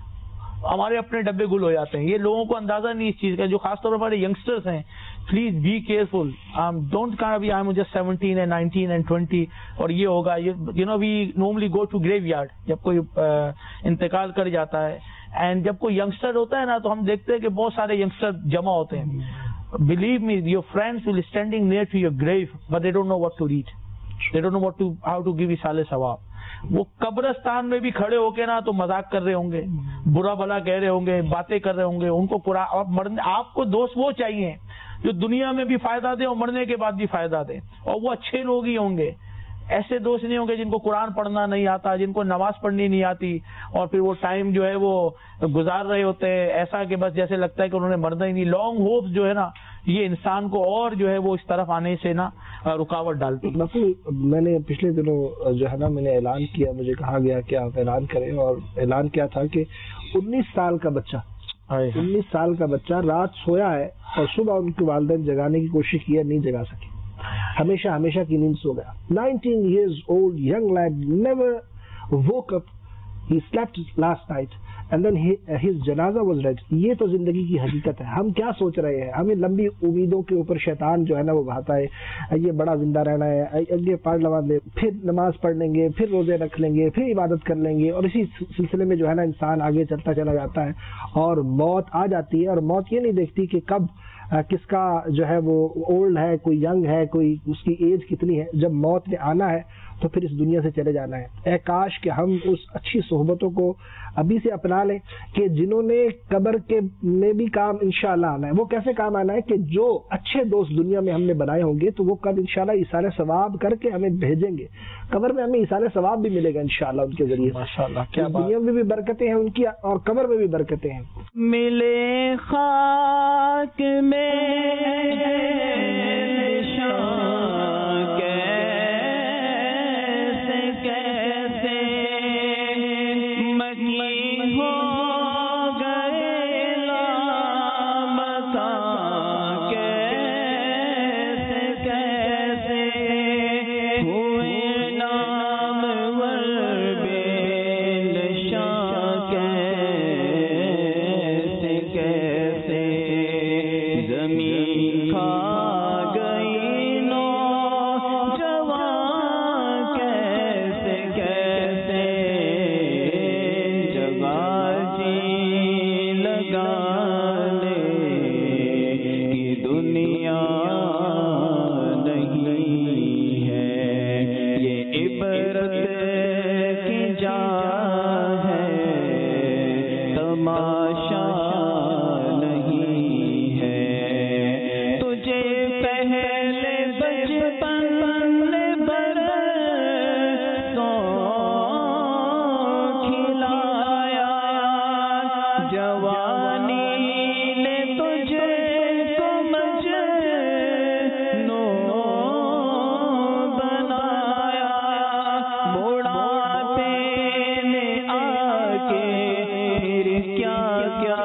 B: ہمارے اپنے ڈبے گل ہو جاتے ہیں. یہ لوگوں کو اندازہ نہیں اس چیز کا, جو خاص طور پر ہمارے ینگسٹرز ہیں. پلیز بی کیئرفل, ڈونٹ کہا ابھی آئی مجھے 17 and 19 and 20 اور یہ ہوگا. We normally go to graveyard جب کوئی انتقال کر جاتا ہے. اینڈ جب کوئی ینگسٹر ہوتا ہے نا, تو ہم دیکھتے ہیں کہ بہت سارے ینگسٹر جمع ہوتے ہیں. Believe me, your friends will be standing near to your grave, but they don't know what to read. They don't know how to give Isale Sawab. وہ قبرستان میں بھی کھڑے ہو کے نا تو مذاق کر رہے ہوں گے, برا بھلا کہہ رہے ہوں گے, باتیں کر رہے ہوں گے. ان کو آپ کو دوست وہ چاہیے جو دنیا میں بھی فائدہ دے اور مرنے کے بعد بھی فائدہ دے, اور وہ اچھے لوگ ہی ہوں گے. ایسے دوست نہیں ہوں گے جن کو قرآن پڑھنا نہیں آتا, جن کو نماز پڑھنی نہیں آتی, اور پھر وہ ٹائم جو ہے وہ گزار رہے ہوتے ہیں ایسا کہ بس جیسے لگتا ہے کہ انہوں نے مرنا ہی نہیں. لانگ ہوپ جو ہے نا, یہ انسان کو اور جو ہے وہ اس طرف آنے سے نا رکاوٹ ڈالتی.
E: میں نے پچھلے دنوں جو ہے نا, میں نے اعلان کیا, مجھے کہا گیا کہ آپ اعلان کریں, اور اعلان کیا تھا کہ 19 سال کا بچہ رات سویا ہے اور صبح ان کے والدین جگانے کی کوشش کی, نہیں جگا سکے, ہمیشہ کی نیند سو گیا. 19 years old young lad never woke up. He slept last night and then his janaza was read. یہ تو زندگی کی حقیقت ہے. ہم کیا سوچ رہے ہیں, ہمیں لمبی امیدوں کے اوپر شیطان جو ہے نا وہ بہاتا ہے. یہ بڑا زندہ رہنا ہے, یہ پڑھ لوا دے, پھر نماز پڑھ لیں گے, پھر روزے رکھ لیں گے, پھر عبادت کر لیں گے, اور اسی سلسلے میں جو ہے نا انسان آگے چلتا چلا جاتا ہے, اور موت آ جاتی ہے. اور موت یہ نہیں دیکھتی کہ کب کس کا جو ہے وہ اولڈ ہے, کوئی ینگ ہے, کوئی اس کی ایج کتنی ہے. جب موت نے آنا ہے تو پھر اس دنیا سے چلے جانا ہے. اے کاش کہ ہم اس اچھی صحبتوں کو ابھی سے اپنا لیں کہ جنہوں نے قبر کے میں بھی کام انشاءاللہ آنا ہے. وہ کیسے کام آنا ہے کہ جو اچھے دوست دنیا میں ہم نے بنائے ہوں گے تو وہ کل انشاءاللہ ایثار ثواب کر کے ہمیں بھیجیں گے. قبر میں ہمیں ایثار ثواب بھی ملے گا انشاءاللہ ان کے ذریعے.
B: ماشاءاللہ, کیا بات.
E: دنیا میں بھی برکتیں ہیں ان کی, اور قبر میں بھی برکتیں ہیں.
A: ملے خاک میں زمین کا کہ پھر کیا کیا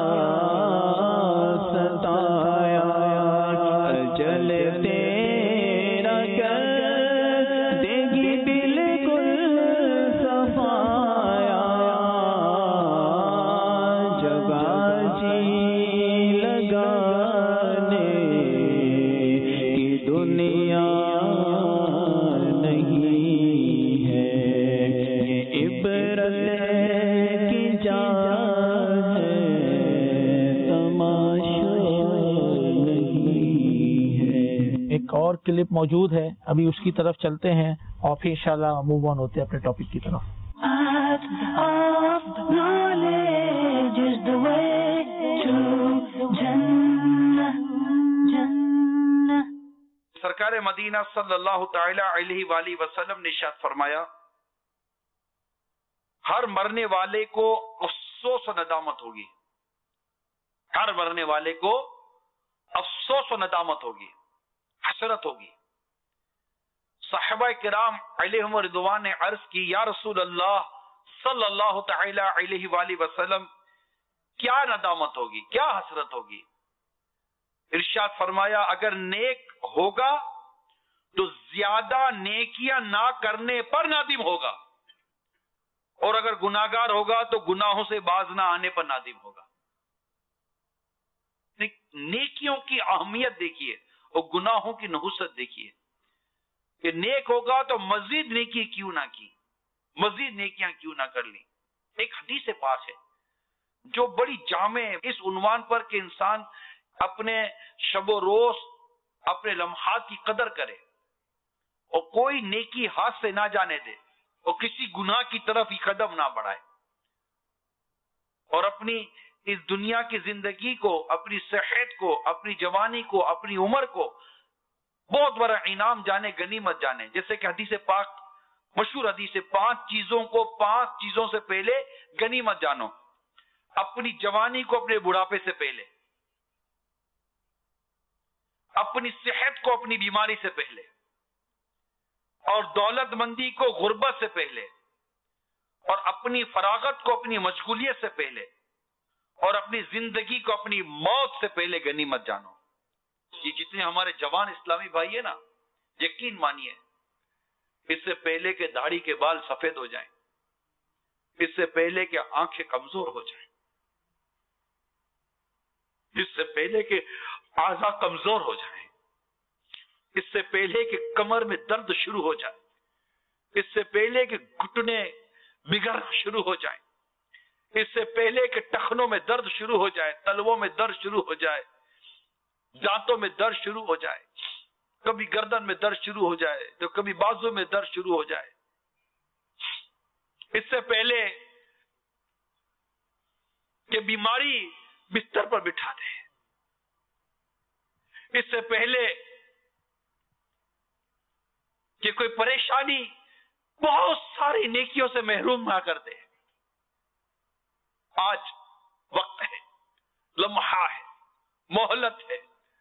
A: ستایا، اجل تیرا کر دے گی بالکل صفایا، جگہ جی لگانے کی دنیا نہیں ہے، یہ عبرت کی جا ہے، تماشا نہیں ہے۔
B: ایک اور کلپ موجود ہے، ابھی اس کی طرف چلتے ہیں اور پھر انشاءاللہ موو آن ہوتے ہیں اپنے ٹاپک کی طرف۔
H: Knowledge is the way to Jannah, Jannah.
I: سرکار مدینہ صلی اللہ تعالی علیہ وآلہ وسلم نے ارشاد فرمایا، ہر مرنے والے کو افسوس و ندامت ہوگی، ہر مرنے والے کو افسوس و ندامت ہوگی، حسرت ہوگی۔ صحابہ کرام علیہم رضوان نے عرض کی، یا رسول اللہ صلی اللہ تعالی علیہ وآلہ وسلم کیا ندامت ہوگی، کیا حسرت ہوگی؟ ارشاد فرمایا، اگر نیک ہوگا تو زیادہ نیکیاں نہ کرنے پر نادم ہوگا، اور اگر گناہگار ہوگا تو گناہوں سے باز نہ آنے پر نادم ہوگا۔ نیکیوں کی اہمیت دیکھیے اور گناہوں کی نحوست دیکھیے کہ نیک ہوگا تو مزید نیکی کیوں نہ کی، مزید نیکیاں کیوں نہ کر لی۔ ایک حدیث پاک ہے جو بڑی جامع ہے اس عنوان پر کہ انسان اپنے شب و روز، اپنے لمحات کی قدر کرے اور کوئی نیکی ہاتھ سے نہ جانے دے اور کسی گناہ کی طرف ہی قدم نہ بڑھائے، اور اپنی اس دنیا کی زندگی کو، اپنی صحت کو، اپنی جوانی کو، اپنی عمر کو بہت بڑا انعام جانے، غنیمت جانے۔ جیسے کہ حدیث پاک مشہور حدیث ہے، 5 چیزوں سے پہلے غنیمت جانو، اپنی جوانی کو اپنے بڑھاپے سے پہلے، اپنی صحت کو اپنی بیماری سے پہلے، اور دولت مندی کو غربت سے پہلے، اور اپنی فراغت کو اپنی مشغولیت سے پہلے، اور اپنی زندگی کو اپنی موت سے پہلے غنیمت جانو۔ یہ جتنے ہمارے جوان اسلامی بھائی ہیں نا، یقین مانیے اس سے پہلے کہ داڑھی کے بال سفید ہو جائیں، اس سے پہلے کہ آنکھیں کمزور ہو جائیں، اس سے پہلے کہ اعضاء کمزور ہو جائیں، اس سے پہلے کہ کمر میں درد شروع ہو جائے، اس سے پہلے کہ گھٹنے بگڑنا شروع ہو جائیں، اس سے پہلے کہ ٹخنوں میں درد شروع ہو جائے، تلووں میں درد شروع ہو جائے، دانتوں میں درد شروع ہو جائے، کبھی گردن میں درد شروع ہو جائے تو کبھی بازو میں درد شروع ہو جائے، اس سے پہلے کہ بیماری بستر پر بٹھا دے، اس سے پہلے کہ کوئی پریشانی بہت ساری نیکیوں سے محروم نہ کر دے۔ آج وقت ہے، لمحہ ہے، مہلت ہے،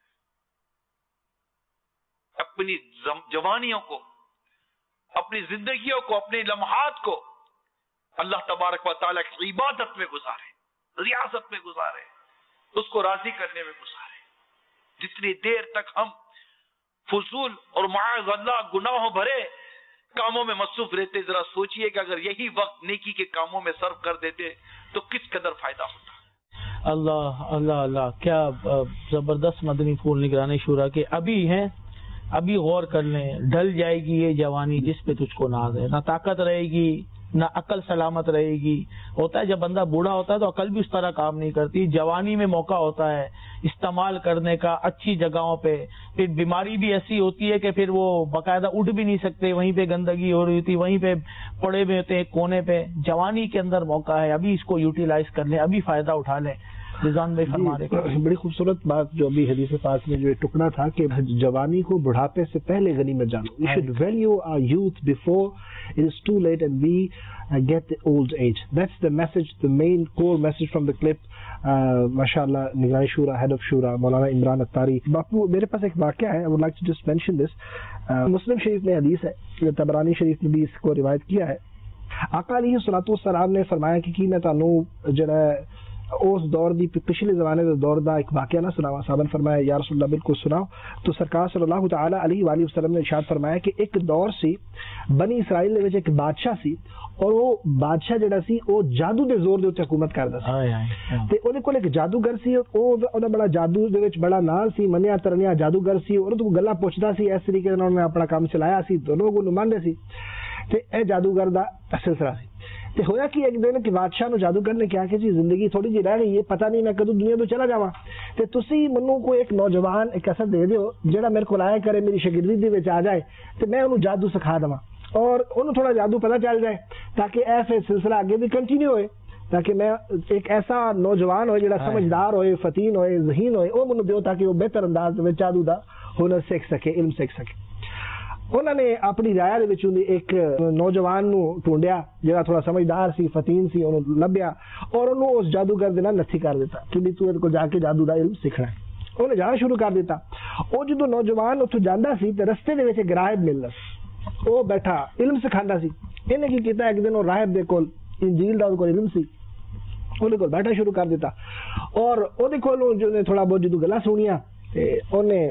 I: اپنی جوانیوں کو، اپنی زندگیوں کو، اپنے لمحات کو اللہ تبارک و تعالیٰ کی عبادت میں گزارے، ریاضت میں گزارے، اس کو راضی کرنے میں گزارے۔ جتنی دیر تک ہم فضول اور معاذ اللہ گناہوں بھرے کاموں میں مصروف رہتے، ذرا سوچئے کہ اگر یہی وقت نیکی کے کاموں میں صرف کر دیتے تو کس قدر فائدہ ہوتا۔
B: اللہ اللہ اللہ، کیا زبردست مدنی پھول نگران شورا کے ابھی ہیں، ابھی غور کر لیں، ڈھل جائے گی یہ جوانی جس پہ تجھ کو ناز ہے، نہ طاقت رہے گی نہ عقل سلامت رہے گی۔ ہوتا ہے جب بندہ بوڑھا ہوتا ہے تو عقل بھی اس طرح کام نہیں کرتی، جوانی میں موقع ہوتا ہے استعمال کرنے کا اچھی جگہوں پہ، پھر بیماری بھی ایسی ہوتی ہے کہ پھر وہ باقاعدہ اٹھ بھی نہیں سکتے، وہیں پہ گندگی ہو رہی ہوتی، وہیں پہ پڑے ہوئے ہوتے ہیں کونے پہ۔ جوانی کے اندر موقع ہے، ابھی اس کو یوٹیلائز کر لیں، ابھی فائدہ اٹھا لیں۔ رضوان بھائی فرما رہے ہیں
E: بڑی خوبصورت بات جو ابھی حدیث پاک میں جو ایک ٹکڑا تھا کہ جوانی کو بڑھاپے سے پہلے غنیمت جانو. We should value our youth before it is too late and we get the old age. That's the message, the main core message from the clip. MashaAllah, Nigrani Shura, head of Shura, Maulana Imran Attari. Bapu میرے پاس ایک واقعہ ہے, I would like to just mention this. مسلم شریف میں حدیث ہے, طبرانی شریف نے بھی اس کو روایت کیا ہے. آقا علیہ الصلوۃ والسلام نے فرمایا کہ میں تانوں جڑا اس دور دی پچھلے زمانے دے دور دا ایک واقعہ نہ سناواں. صحابہ نے فرمایا یا رسول اللہ بالکل سناؤ. تو سرکار صلی اللہ تعالی علیہ وآلہ وسلم نے ارشاد فرمایا کہ ایک دور سی بنی اسرائیل دے وچ ایک بادشاہ سی اور وہ بادشاہ جڑا سی وہ جادو دے زور دے اوپر حکومت کردا سی تے اودے کول ایک جادوگر سی اودا بڑا جادو دے وچ بڑا نام سی منیا ترنیا جادوگر سی اور تو گلاں پوچھدا سی اس طریقے نال انہوں نے اپنا کام چلایا سی دونوں کو نمائندے سی تے اے جادوگر دا سلسلہ سی. تے ہویا کہ ایک دن کہ بادشاہ نو جادوگر نے کہا کہ جی زندگی تھوڑی جی رہ گئی ہے پتہ نہیں میں کدوں دنیا تو چلا جاواں تے تسی منوں کو ایک نوجوان ایک ایسا دے دیو جڑا میرے کول آیا کرے میری شاگردی دے وچ آ جائے تے میں انہوں جادو سکھا دواں اور انہوں تھوڑا جادو پتہ چل جائے تاکہ ایسے سلسلہ آگے بھی کنٹینیو ہوئے تاکہ میں ایک ایسا نوجوان ہوئے جڑا سمجھدار ہوئے فتین ہوئے ذہین ہوئے وہ منوں دیو تاکہ وہ بہتر انداز میں جادو دا ہنر سیکھ سکے علم سیکھ سکے. انہوں نے اپنی رعایا دے وچوں ایک نوجوان نو ڈھونڈیا جڑا تھوڑا سمجھدار سی فتین سی انہوں لبیا اور انہوں اس جادوگر دے نال نتھی کر دیتا کہ بھی تو ادھر کو جا کے جادو دا علم سیکھنا ہے. انہیں جانا شروع کر دیتا. وہ جدو نوجوان اتوں جانا سی تے رستے دے وچ ایک راہب ملدا سی وہ بیٹھا علم سکھاندا سی. انہیں کی کیتا ایک دن وہ راہب دے کول انجیل دا کول علم سی انہیں کول بیٹھا شروع کر دیتا اور وہ دے کول جو نے تھوڑا بہت جدو گلاں سنیاں تے انہیں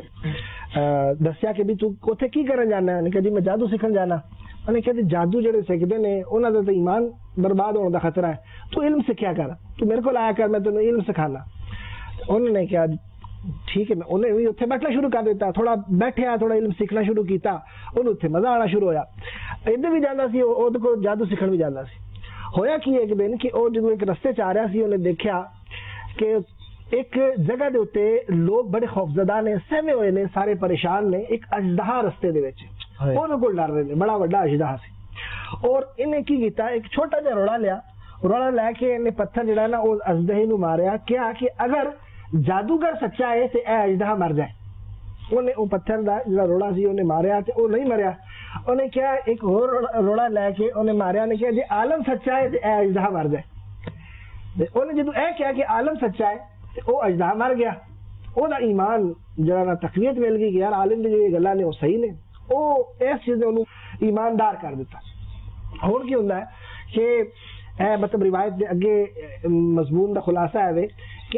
E: دسیا کہ بھی تو اوتھے کی کرن جانا ہے. کہ جی میں جادو سیکھن جانا. انہیں کہا جادو جڑے سیکھدے نے انہاں دا تے ایمان برباد ہونے دا خطرہ ہے تو علم سیکھیا کر تو میرے کول آیا کر میں تینوں علم سکھانا. انہوں نے کہا ٹھیک ہے. میں انہیں بھی اتنے بیٹھنا شروع کر دیتا تھوڑا بیٹھیا تھوڑا علم سیکھنا شروع کیتا انہوں اتنے مزہ آنا شروع ہویا. ادھر بھی جانا سی وہ کو جادو سیکھن بھی جانا سی. ہویا کی ایک دن کہ وہ جب ایک رستے چ آ رہا سی انہیں دیکھا کہ ایک جگہ دے اتے لوگ بڑے خوفزدہ نے سہمے ہوئے نے سارے پریشان نے ایک اژدہا رستے دے وچ انہوں کو ڈر رہے نے بڑا بڑا اژدہا سی اور انہیں کی کیتا ایک چھوٹا جہا روڑا لیا روڑا لے کے انہیں پتھر جڑا نا اس اژدہے نو ماریا کیا کہ اگر جادوگر سچا ہے تے اے اژدہا مر جائے. انہیں وہ پتھر دا جڑا روڑا سی انہیں ماریا تے وہ نہیں مریا. انہیں کیا ایک اور روڑا لے کے انہیں ماریا نے کیا جی عالم سچا ہے تے اے اژدہا مر جائے. انہیں جدو اے کیا کہ عالم سچا ہے وہ اژدہا مر گیا. وہ دا ایمان جڑا نا تقویت مل گئی کہ یار عالم دی جو گلاں نے وہ صحیح نے وہ اس چیز نے ایماندار کر دیتا. ہن کی ہوندا ہے کہ مطلب روایت دے اگے مضمون دا خلاصہ ہے کہ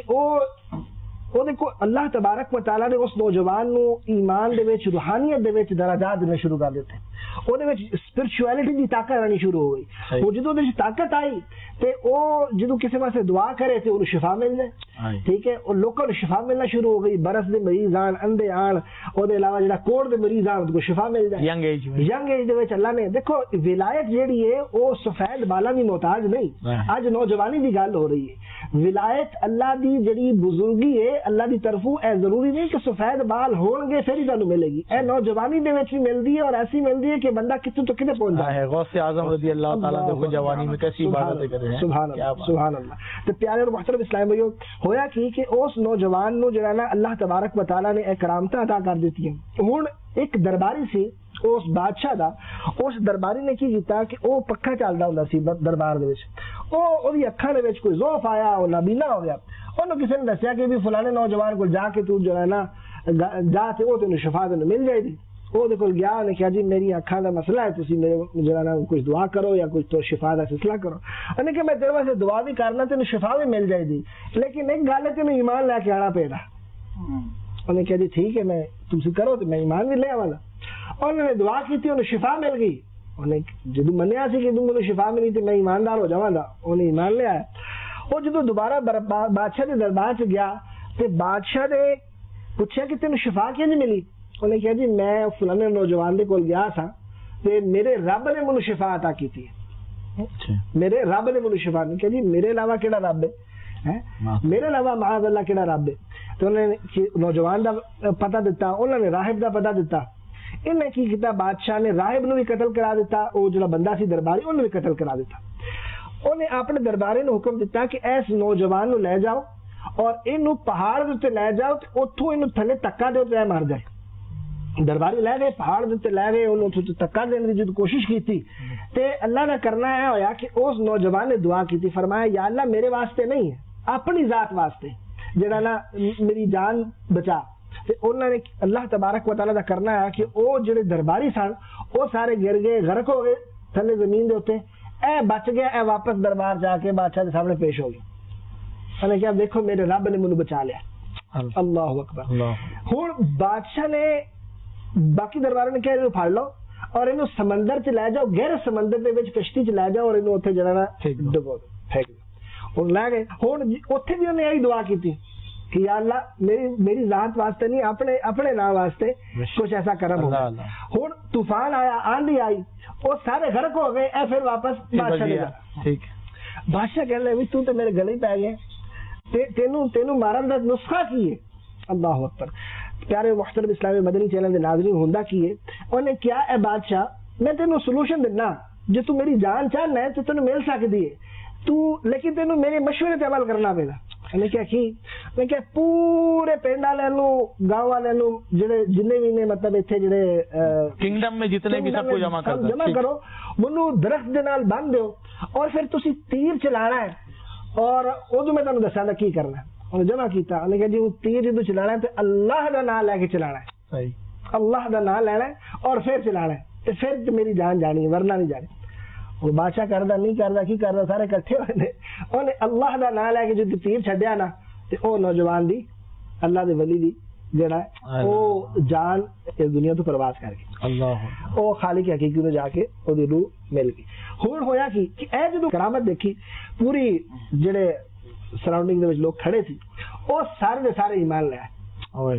E: وہ دیکھو اللہ تبارک و تعالیٰ نے اس نوجوان نو ایمان دے وچ روحانیت دے وچ درجات دینے شروع کر دیتے. وہ دے وچ اسپرچویلٹی دی طاقت آنی شروع ہو گئی. وہ جدو دے طاقت آئی تے او جدو کسی واسطے دعا کرے تے انہوں شفا مل جائے. ٹھیک ہے. اور لوگوں کو شفا ملنا شروع ہو گئی. برس دے مریض آن اندھے آن او دے علاوہ جڑا کوڑ دے مریض آن کو شفا مل جائے. ینگ ایج دے وچ اللہ نے دیکھو ولایت جیڑی ہے وہ سفید بالا دی محتاج نہیں. اج نوجوانی دی گل ہو رہی ہے. ولایت اللہ دی جڑی بزرگی ہے اللہ دی طرفوں اے ضروری نہیں کہ سفید بال ہون گے پھر ہی تانوں ملے گی. اے نوجوانی دے وچ بھی ملدی ہے اور ایسی ملدی ہے کہ بندہ کتنے تو کتنے پہنچ جائے. غوث اعظم رضی اللہ تعالیٰ دیکھو جوانی میں کیسی عبادتیں کر رہے ہیں. سبحان اللہ سبحان اللہ. تو پیارے اور محترم اسلام بھائیو ہویا کہ اس نوجوان نو جڑا نا اللہ تبارک و تعالیٰ نے کرامتاں عطا کر دیتی ہیں. ہن ایک درباری سی اس بادشاہ دا اس درباری نے کی کیتا کہ وہ پکھا چلدا ہوندا سی دربار دے وچ. وہ اکھاں دے وچ کوئی ذوف آیا وہ نابینا ہو گیا. انہوں کسی نے دسیا کہ بھی فلانے نوجوان کو جا کے تو جو ہے نا جا تے وہ تینوں شفا تینوں مل جائے گی. وہ دے کول گیا نے کہا جی میری اکھاں دا مسئلہ ہے تسی میرے جو ہے نا کچھ دعا کرو یا کچھ تو شفا دا سلسلہ کرو. انہیں کہ میں تیرے واسطے دعا بھی کرنا تینوں شفا بھی مل جائے گی لیکن ایک گل ہے تینوں ایمان لے کے آنا پے گا. انہیں کہا جی ٹھیک ہے میں تسی کرو تو میں ایمان بھی لے آواں. انہوں نے دعا کی تھی انہیں شفا مل گئی. انہیں جدو منیا سی کہ تم شفا ملی تو میں ایماندار ہو جاواں گا. انہیں ایمان لے آیا. وہ جدو دوبارہ بادشاہ کے دربار سے گیا تو بادشاہ نے پوچھا کہ تینوں شفا کیوں نہیں ملی. انہیں کہا جی میں فلانے نوجوان دے کول گیا تھا تے میرے رب نے مجھے شفا عطا کی تھی. میرے رب نے مجھے شفا نہیں. کہ جی میرے علاوہ کیڑا رب ہے میرے علاوہ معاذ اللہ کیڑا رب ہے. تو انہوں نے نوجوان دا پتہ دیتا انہوں نے راہب دا پتہ دیتا. انہیں کی کیتا بادشاہ نے راہب نو بھی قتل کرا دیتا. وہ جو بندہ سی درباری انہوں نے بھی قتل کرا دیتا. انہیں اپنے درباری نے حکم دیتا کہ ایس نوجوان نو لے جاؤ اور انہوں پہاڑ دے لے جاؤ تو اتوں انہوں تھلے تکا دے تے مر جائے. درباری لے گئے پہاڑ دے لے گئے انہوں تکا دینے کی جو کوشش کی تھی تے اللہ نے کرنا ہے ہویا کہ اس نوجوان نے دعا کی تھی. فرمایا یا اللہ میرے واسطے نہیں ہے اپنی ذات واسطے جڑا نا میری جان بچا. انہوں نے اللہ تبارک و تعالیٰ دا کرنا ہے کہ وہ جڑے درباری سن وہ سارے گر گئے غرق ہو گئے تھلے زمین دے ہوتے. اے بچ گیا, اے واپس دربار جا کے بادشاہ کے سامنے پیش ہو گیا. میں نے کہا دیکھو میرے رب نے مجھے بچا لیا. اللہ اکبر. ہوں بادشاہ نے باقی دربار نے کہا پھڑ لو اور انہوں سمندر چ لے جاؤ, گہرے سمندر دے وچ کشتی چ لے جاؤ اور انہوں اتنے جڑا ڈبو دو, پھینک دو. ہوں لے گئے. ہوں اتنے بھی انہیں یہی دعا کی کہ یا اللہ میری ذات واسطے نہیں, اپنے نام واسطے کچھ ایسا کرم ہو. ہوں طوفان آیا, آندھی آئی, وہ سارے غرق ہو گئے. اے پھر واپس بادشاہ نے کہا, بادشاہ کہنے لگے تو میرے گلے پی گئے, تینوں مارن کا نسخہ کی ہے. اللہ اکبر. پیارے محترم اسلامی مدنی چینل کے ناظرین ہوندا کی ہے انہیں کیا, اے بادشاہ میں تینوں سولوشن دینا, جو تو میری جان چاہنا ہے تو تینوں مل سکتی ہے, تو لیکن تینوں میرے مشورے پہ عمل کرنا پڑے گا. میں کیا کی, میں کیا پورے پنڈ والے گاؤں والے جن بھی نے مطلب اتنے جڑے
B: کنگڈم میں جتنے بھی سب کو جمع
E: کرو, منو درخت دے نال بن دیو اور پھر تسی تیر چلانا ہے اور ادو میں تمہیں دسا کی کرنا ہے. انہیں جمع کیتا, انہیں کہا جی وہ تیر جدو چلانا ہے تو اللہ دا نام لے کے چلانا ہے, اللہ دا نام لینا ہے اور پھر چلانا ہے, پھر میری جان جانی ہے ورنہ نہیں جانی. وہ بادشاہ کردا نہیں کردا کی کردا سارے کٹھے ہوئے نے, انہیں اللہ دا نام لے کے جو تیر چھڈیا نا تے او نوجوان دی اللہ دے ولی دی جڑا ہے او جان اس دنیا تو پرواز کر گئی. اللہ او خالق حقیقی نے جا کے او دی روح مل گئی. ہن ہویا کی کہ اے جدوں کرامت دیکھی پوری جڑے سراؤنڈنگ دے وچ لوگ کھڑے تھی او سارے دے سارے ایمان لے آئے.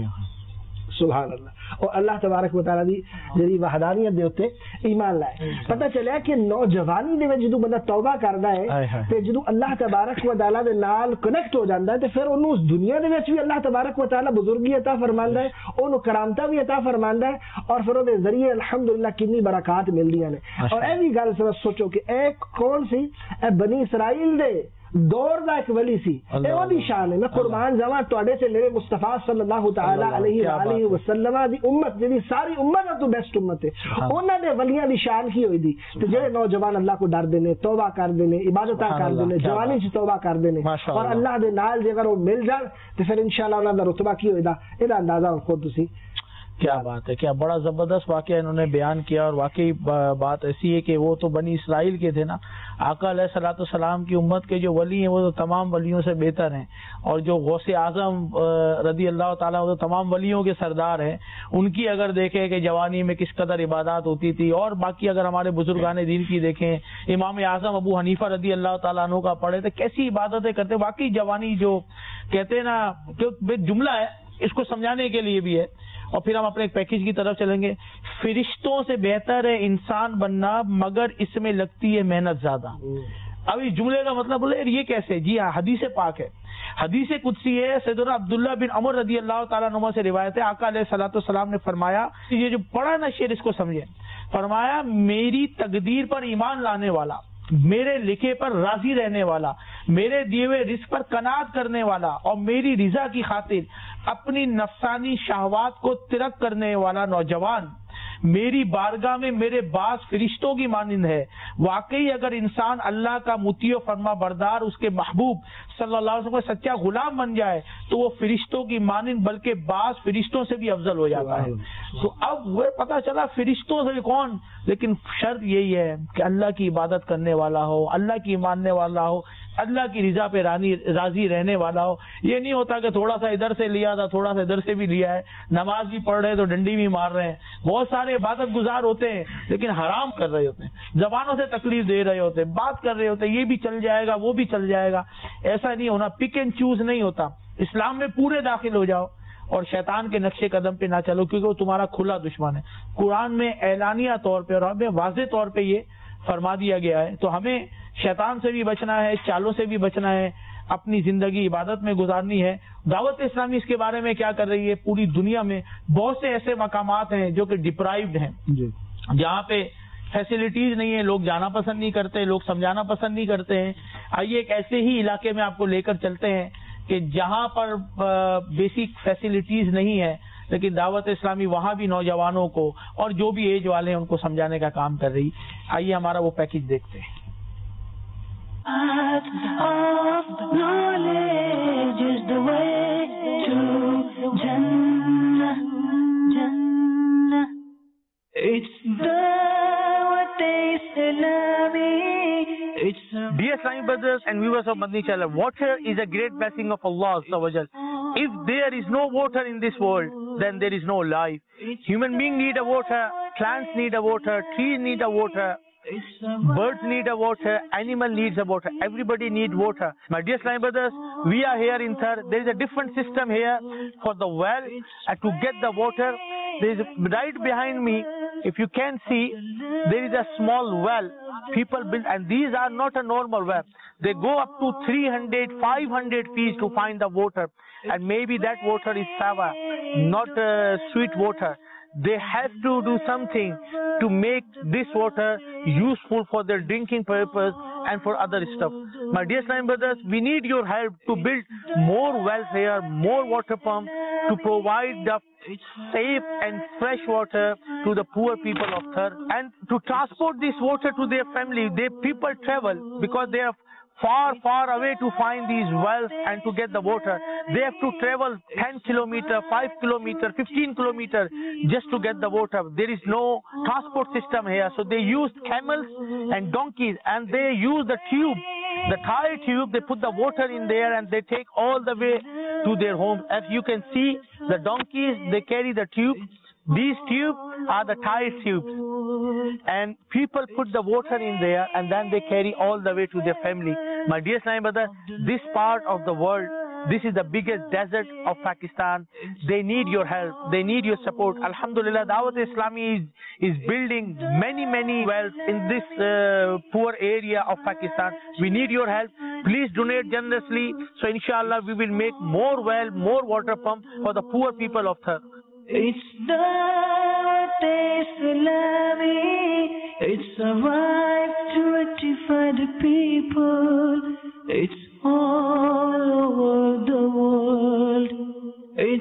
E: سبحان اللہ. اور اللہ تبارک و تعالی دی جڑی وحدانیت دے اوتے ایمان لائے. پتہ چلیا کہ نوجوانی دے وچ جدوں بندہ توبہ کردا ہے تے جدوں اللہ تبارک و تعالی دے نال کنیکٹ ہو جاندا ہے تے پھر اونوں اس دنیا دے وچ بھی اللہ تبارک و تعالی بزرگی عطا فرماندا ہے, اونوں کرامتاں بھی عطا فرماندا ہے اور پھر اودے ذریعے الحمدللہ کتنی برکات ملدیاں نے. اور اے بھی گل سوچو کہ اے کون سی, اے بنی اسرائیل دے دور دا ایک ولی سی, اے ودی شان ہے. میں قربان جاواں تواڈے سے میرے مصطفیٰ صلی اللہ تعالی علیہ والہ وسلم دی امت جڑی ساری امت تو بیسٹ امت ہے, انہاں دے ولیاں دی شان کی ہوئی دی تے جڑے نوجوان اللہ کو ڈردے نے, توبہ کردے نے, عبادتاں کردے نے, جوانی چ توبہ کردے نے اور اللہ دے نال جے اگر وہ مل جان تے پھر انشاءاللہ انہاں دا رتبہ کی ہوئے دا اے دا اندازہ خود تسی.
B: کیا بات ہے, کیا بڑا زبردست واقعہ انہوں نے بیان کیا. اور واقعی بات ایسی ہے کہ وہ تو بنی اسرائیل کے تھے نا, آقا علیہ الصلوۃ والسلام کی امت کے جو ولی ہیں وہ تو تمام ولیوں سے بہتر ہیں, اور جو غوث اعظم رضی اللہ تعالیٰ وہ تو تمام ولیوں کے سردار ہیں. ان کی اگر دیکھیں کہ جوانی میں کس قدر عبادات ہوتی تھی, اور باقی اگر ہمارے بزرگان دین کی دیکھیں, امام اعظم ابو حنیفہ رضی اللہ تعالیٰ عنہ کا پڑھے تو کیسی عبادتیں کرتے. واقعی جوانی جو کہتے ہیں نا, جو جملہ ہے اس کو سمجھانے کے لیے بھی ہے. اور پھر ہم اپنے ایک پیکیج کی طرف چلیں گے. فرشتوں سے بہتر ہے انسان بننا مگر اس میں لگتی ہے محنت زیادہ. اب اس جملے کا مطلب بولے یہ کیسے؟ جی ہاں, حدیث پاک ہے, حدیث قدسی ہے. سیدنا عبداللہ بن عمر رضی اللہ تعالیٰ عنہ سے روایت ہے, آقا علیہ الصلوۃ والسلام نے فرمایا, یہ جو پڑھا نا شعر اس کو سمجھے, فرمایا میری تقدیر پر ایمان لانے والا, میرے لکھے پر راضی رہنے والا, میرے دیے ہوئے رزق پر قناعت کرنے والا اور میری رضا کی خاطر اپنی نفسانی شہوات کو ترک کرنے والا نوجوان میری بارگاہ میں میرے بعض فرشتوں کی مانند ہے. واقعی اگر انسان اللہ کا مطیع و فرما بردار, اس کے محبوب صلی اللہ علیہ وسلم کا سچا غلام بن جائے تو وہ فرشتوں کی مانند بلکہ بعض فرشتوں سے بھی افضل ہو جاتا ہے. تو اب وہ پتہ چلا فرشتوں سے کون, لیکن شرط یہی ہے کہ اللہ کی عبادت کرنے والا ہو, اللہ کی ماننے والا ہو, اللہ کی رضا پہ راضی رہنے والا ہو. یہ نہیں ہوتا کہ تھوڑا سا ادھر سے لیا تھا, تھوڑا سا ادھر سے بھی لیا ہے, نماز بھی پڑھ رہے تو ڈنڈی بھی مار رہے ہیں, بہت سارے عبادت گزار ہوتے ہیں لیکن حرام کر رہے ہوتے ہیں, زبانوں سے تکلیف دے رہے ہوتے ہیں, بات کر رہے ہوتے ہیں, یہ بھی چل جائے گا وہ بھی چل جائے گا. ایسا نہیں ہونا, پک اینڈ چوز نہیں ہوتا. اسلام میں پورے داخل ہو جاؤ اور شیطان کے نقشے قدم پہ نہ چلو, کیونکہ وہ تمہارا کھلا دشمن ہے. قرآن میں اعلانیہ طور پہ اور ہمیں واضح طور پہ یہ فرما دیا گیا ہے. تو ہمیں شیطان سے بھی بچنا ہے, چالوں سے بھی بچنا ہے, اپنی زندگی عبادت میں گزارنی ہے. دعوت اسلامی اس کے بارے میں کیا کر رہی ہے؟ پوری دنیا میں بہت سے ایسے مقامات ہیں جو کہ ڈپرائیوڈ ہیں, جہاں پہ فیسلٹیز نہیں ہے, لوگ جانا پسند نہیں کرتے, لوگ سمجھانا پسند نہیں کرتے ہیں. آئیے ایک ایسے ہی علاقے میں آپ کو لے کر چلتے ہیں کہ جہاں پر بیسک فیسلٹیز نہیں ہے, لیکن دعوت اسلامی وہاں بھی نوجوانوں کو اور جو بھی ایج والے ہیں ان کو سمجھانے کا کام کر رہی. آئیے ہمارا وہ پیکیج دیکھتے ہیں.
H: Of knowledge is the way to Jannah, Jannah. It's Dawat Islami
B: dear Islamic brothers and viewers of Madani channel, water is a great blessing of Allah Azza wa Jal. If there is no water in this world, then there is no life. Human beings need a water, plants need a water, trees need a water, birds need a water, animal needs a water, everybody needs water. My dear Islamic brothers, we are here in Thar. There is a different system here for the well to get the water. There is right behind me, if you can see, there is a small well people build, and these are not a normal well. They go up to 300, 500 feet to find the water, and maybe that water is sour, not sweet water. They have to do something to make this water useful for their drinking purpose and for other stuff. My dear Islamic brothers, we need your help to build more wells here, more water pumps, to provide the safe and fresh water to the poor people of Thar, and to transport this water to their family. People travel because they are far away to find these wells and to get the water. They have to travel 10 kilometers, 5 kilometers, 15 kilometers just to get the water. There is no transport system here, so they use camels and donkeys, and they use the tube, the tire tube. They put the water in there and they take all the way to their homes. As you can see, the donkeys, they carry the tube. These tubes are the tire tubes, and people put the water in there and then they carry all the way to their family. My dear Islamic brother, this part of the world, this is the biggest desert of Pakistan. They need your help. They need your support. Alhamdulillah, Dawat Islami is building many wells in this poor area of Pakistan. We need your help. Please donate generously. So inshallah, we will make more well, more water pump for the poor people of Thar.
H: It's Dawat Islami. It's a right to rectify the people. It's all over the world. It's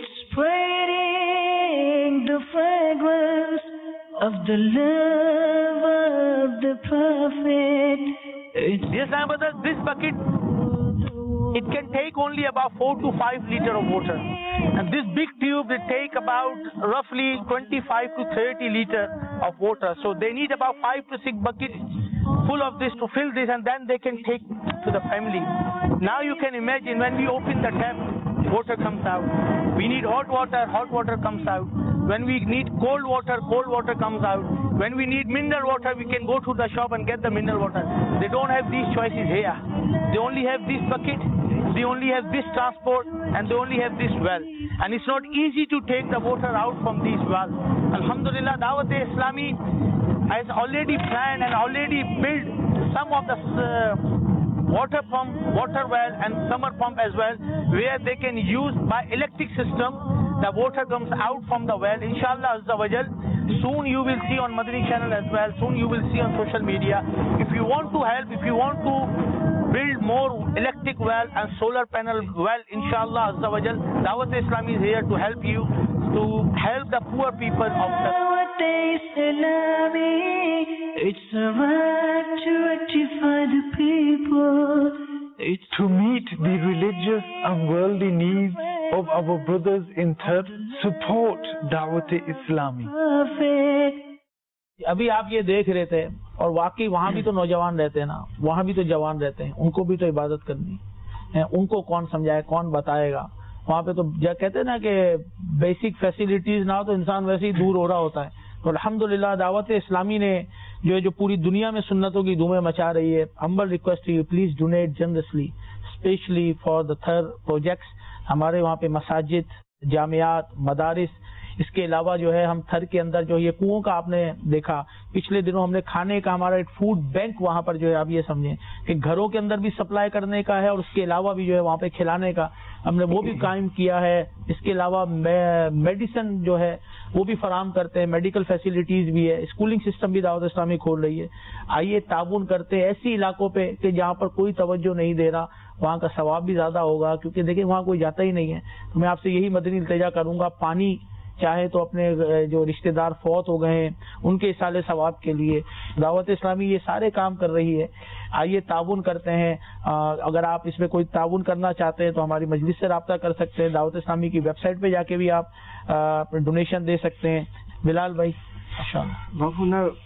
H: spreading the fragrance of the love of the Prophet.
B: Yes, brother, this bucket, it can take only about 4 to 5 liters of water. And this big tube, they take about roughly 25 to 30 liters of water. So they need about 5 to 6 buckets full of this to fill this, and then they can take to the family. Now you can imagine when we open the tap, water comes out. We need hot water comes out. When we need cold water comes out. When we need mineral water, we can go to the shop and get the mineral water. They don't have these choices here. They only have this bucket, they only have this transport, and they only have this well. And it's not easy to take the water out from these wells. Alhamdulillah, Dawat Islami has already planned and already built some of the water pump, water well and summer pump as well, where they can use by electric system. The water comes out from the well. Inshallah Azza wa Jal, soon you will see on Madani channel as well. Soon you will see on social media. If you want to help, if you want to build more electric well and solar panel well, inshallah Azza wa Jal, Dawat Islami is here to help you, to help the poor people of the
H: Dawat Islami. It's a right to rectify the people. It's
A: to meet the religious and worldly needs of our brothers in Thar, support Dawat Islami.
B: अभी आप ये देख रहे थे, और वाकई वहाँ भी तो नौजवान रहते हैं ना, वहाँ भी तो जवान रहते हैं, उनको भी तो इबादत करनी है, उनको कौन समझाए, कौन बताएगा? वहाँ पे तो कहते हैं ना कि बेसिक फैसिलिटीज ना हो तो इंसान वैसे ही दूर हो रहा होता है। तो अल्हम्दुलिल्लाह दावत इस्लामी ने जो पूरी दुनिया में सुन्नतों की धूमें मचा रही है। Humble request you, please donate generously, specially for the other projects. हमारे वहाँ पे मसाजिद, जामियात, मदारिस, इसके अलावा जो है हम थर के अंदर जो ये कुओं का आपने देखा, पिछले दिनों हमने खाने का हमारा एक फूड बैंक वहाँ पर जो है, आप ये समझें कि घरों के अंदर भी सप्लाई करने का है और उसके अलावा भी जो है वहाँ पे खिलाने का हमने वो भी कायम किया है। इसके अलावा मेडिसिन जो है वो भी फराम करते हैं, मेडिकल फैसिलिटीज भी है, स्कूलिंग सिस्टम भी दावत इस्लामी खोल रही है। आइए ताउन करते हैं ऐसी इलाकों पे कि जहाँ पर कोई तवज्जो नहीं दे रहा, वहाँ का सवाब भी ज्यादा होगा, क्योंकि देखिए वहाँ कोई जाता ही नहीं है। तो मैं आपसे यही मदनी इल्तिजा करूंगा, पानी चाहे तो अपने जो रिश्तेदार फौत हो गए हैं उनके इसाले सवाब के लिए दावत इस्लामी ये सारे काम कर रही है। आइए ताउन करते हैं। अगर आप इसमें कोई ताउन करना चाहते हैं तो हमारी मजलिस से राब्ता कर सकते हैं। दावत इस्लामी की वेबसाइट पे जाके भी आप डोनेशन दे सकते हैं। बिलाल भाई,
D: Babu, now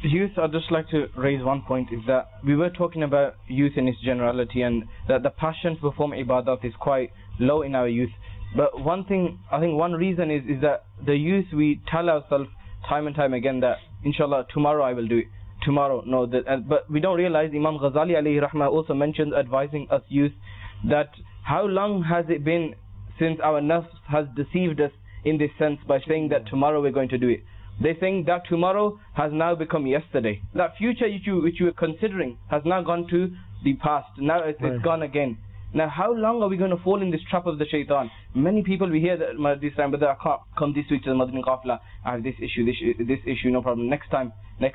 D: youth, I'd just like to raise one point, is that we were talking about youth in its generality, and that the passion to perform ibadat is quite low in our youth. But one thing, I think one reason is that the youth, we tell ourselves time and time again that inshallah tomorrow I will do it, tomorrow, no, but we don't realize Imam Ghazali alayhi rahmah also mentions, advising us youth, that how long has it been since our nafs has deceived us in this sense by saying that tomorrow we're going to do it. They think that tomorrow has now become yesterday. That future which you were considering has now gone to the past. Now it's gone again. Now how long are we going to fall in this trap of the shaitan? Many people, we hear that this time, but I can't come this week to the Madani Qafla, I have this issue, no problem, next time.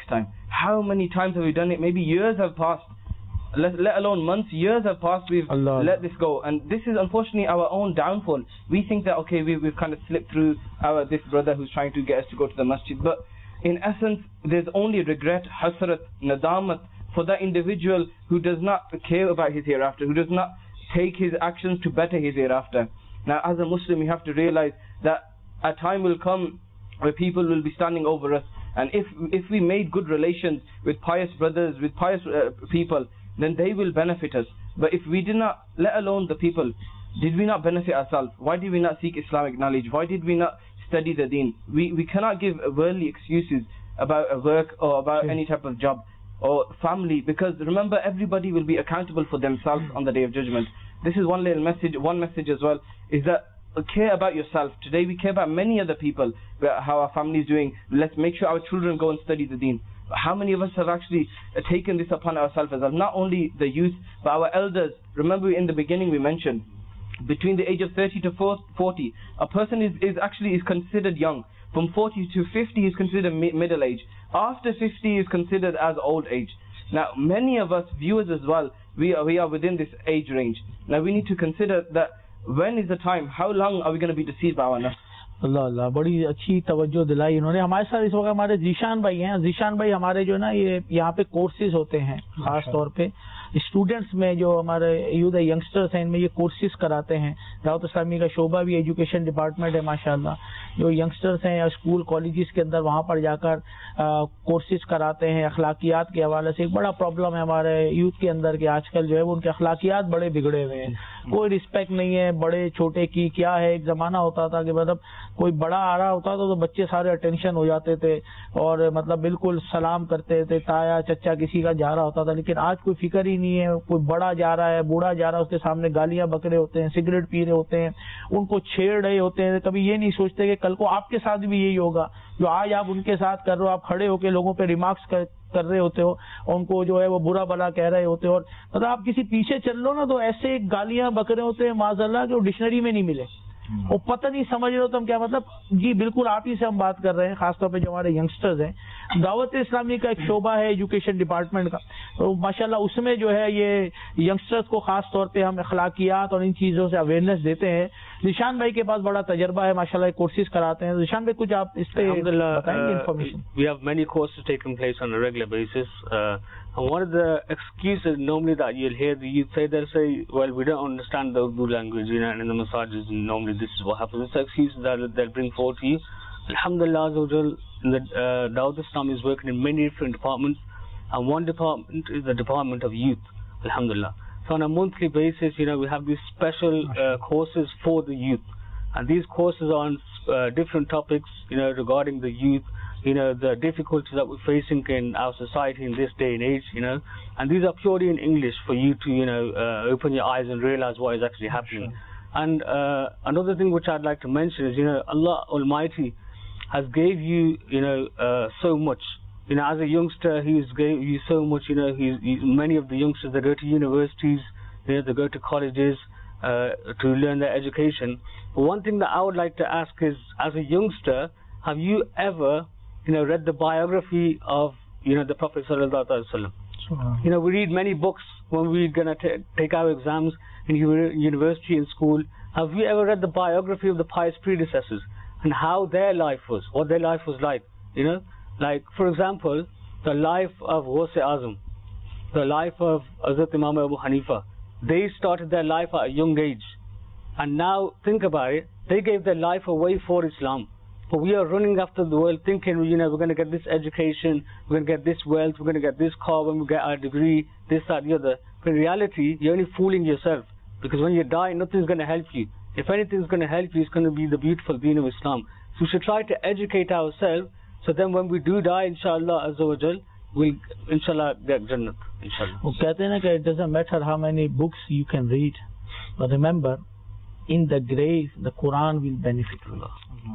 D: How many times have we done it? Maybe years have passed, let alone months, years have passed, we've let this go. And this is unfortunately our own downfall. We think that, okay, we've kind of slipped through this brother who's trying to get us to go to the masjid. But in essence, there's only regret, hasrat, nadamat for that individual who does not care about his hereafter, who does not take his actions to better his hereafter. Now as a Muslim, we have to realize that a time will come where people will be standing over us, and if we made good relations with pious brothers, with pious people, then they will benefit us. But if we did not, let alone the people, did we not benefit ourselves? Why did we not seek Islamic knowledge? Why did we not study the deen? We cannot give worldly excuses about a work or about any type of job or family, because remember, everybody will be accountable for themselves on the Day of Judgment. This is one little message, one message as well, is that care about yourself. Today we care about many other people, how our family is doing. Let's make sure our children go and study the deen. How many of us have actually taken this upon ourselves as well? Not only the youth, but our elders. Remember in the beginning we mentioned, between the age of 30 to 40, a person is considered young. From 40 to 50 is considered middle age. After 50 is considered as old age. Now many of us viewers as well, we are within this age range. Now we need to consider that when is the time, how long are we going to be deceived by our nafs?
B: अल्लाह अल्लाह, बड़ी अच्छी तवज्जो दिलाई इन्होंने। हमारे साथ इस वक्त हमारे जीशान भाई हैं। जीशान भाई हमारे जो ना ये यहाँ पे कोर्सेज होते हैं, खास तौर पे स्टूडेंट्स में जो हमारे यूथ यंगस्टर्स हैं, इनमें ये कोर्सेज कराते हैं। दावत इस्लामी का शोबा भी एजुकेशन डिपार्टमेंट है माशाल्लाह, जो यंगस्टर्स हैं या स्कूल कॉलेजेस के अंदर वहाँ पर जाकर कोर्सेज कराते हैं अखलाकियात के हवाले से। एक बड़ा प्रॉब्लम है हमारे यूथ के अंदर कि आजकल जो है वो उनके अखलाकियात बड़े बिगड़े हुए हैं, कोई रिस्पेक्ट नहीं है बड़े छोटे की। क्या है, एक जमाना होता था कि मतलब कोई बड़ा आ रहा होता था तो बच्चे सारे अटेंशन हो जाते थे और मतलब बिल्कुल सलाम करते थे, ताया चचा किसी का जा रहा होता था। लेकिन आज कोई फिक्र ही नहीं है, कोई बड़ा जा रहा है, बूढ़ा जा रहा है, उसके सामने गालियां बक रहे होते हैं, सिगरेट पी रहे होते हैं, उनको छेड़ रहे होते हैं। कभी ये नहीं सोचते कि कल को आपके साथ भी यही होगा जो आज आप उनके साथ कर रहे हो। आप खड़े होकर लोगों पे रिमार्क्स कर रहे होते हो और उनको जो है वो बुरा भला कह रहे होते हो, और मतलब आप किसी पीछे चल लो ना तो ऐसे गालियां बक रहे होते हैं माज़अल्लाह जो डिक्शनरी में नहीं मिले, वो पता नहीं समझ रहे हो तुम क्या। मतलब जी बिल्कुल आप ही से हम बात कर रहे हैं, खासतौर पे जो हमारे यंगस्टर्स हैं। दावत इस्लामी का एक शोबा है एजुकेशन डिपार्टमेंट का, तो माशाल्लाह उसमें जो है ये यंगस्टर्स को खास तौर पे हम अखलाकियात और इन चीजों से अवेयरनेस देते हैं। निशान भाई के पास बड़ा तजर्बा है माशाल्लाह, कोर्सेज कराते हैं। निशान भाई कुछ आप इस पे बताएंगे information?
F: We have many courses taking place on a regular basis. And one of the excuses normally that you'll hear the youth say, they'll say, well, we don't understand the Urdu language, you know, and in the massages, normally this is what happens. It's an excuse that they'll bring forward to you. Alhamdulillah, the Dawat Islam is working in many different departments, and one department is the Department of Youth, Alhamdulillah. So on a monthly basis, you know, we have these special courses for the youth, and these courses are on different topics, you know, regarding the youth, you know, the difficulties that we're facing in our society in this day and age, you know, and these are purely in English for you to, you know, open your eyes and realize what is actually happening. And another thing which I'd like to mention is, you know, Allah Almighty has gave you, you know, so much. You know, as a youngster, He's gave you so much. You know, many of the youngsters, they go to universities, you know, they go to colleges to learn their education. But one thing that I would like to ask is, as a youngster, have you ever, you know, read the biography of, you know, the Prophet Sallallahu Alaihi Wasallam? You know, we read many books when we're gonna take our exams in university and school. Have you ever read the biography of the pious predecessors and how their life was, what their life was like? You know, like for example, the life of Ghaus Azam, the life of Hazrat Imam Abu Hanifa. They started their life at a young age, and now think about it, they gave their life away for Islam. But we are running after the world thinking, you know, we're going to get this education, we're going to get this wealth, we're going to get this car when we get our degree, this, that, the other. But in reality, you're only fooling yourself. Because when you die, nothing's going to help you. If anything's going to help you, it's going to be the beautiful deen of Islam. So we should try to educate ourselves, so then when we do die, inshallah, azza wa jal, we'll, inshallah, get Jannat, inshallah.
B: وہ کہتے ہیں نا کہ it doesn't matter how many books you can read, but remember, in the grave, the Quran will benefit you.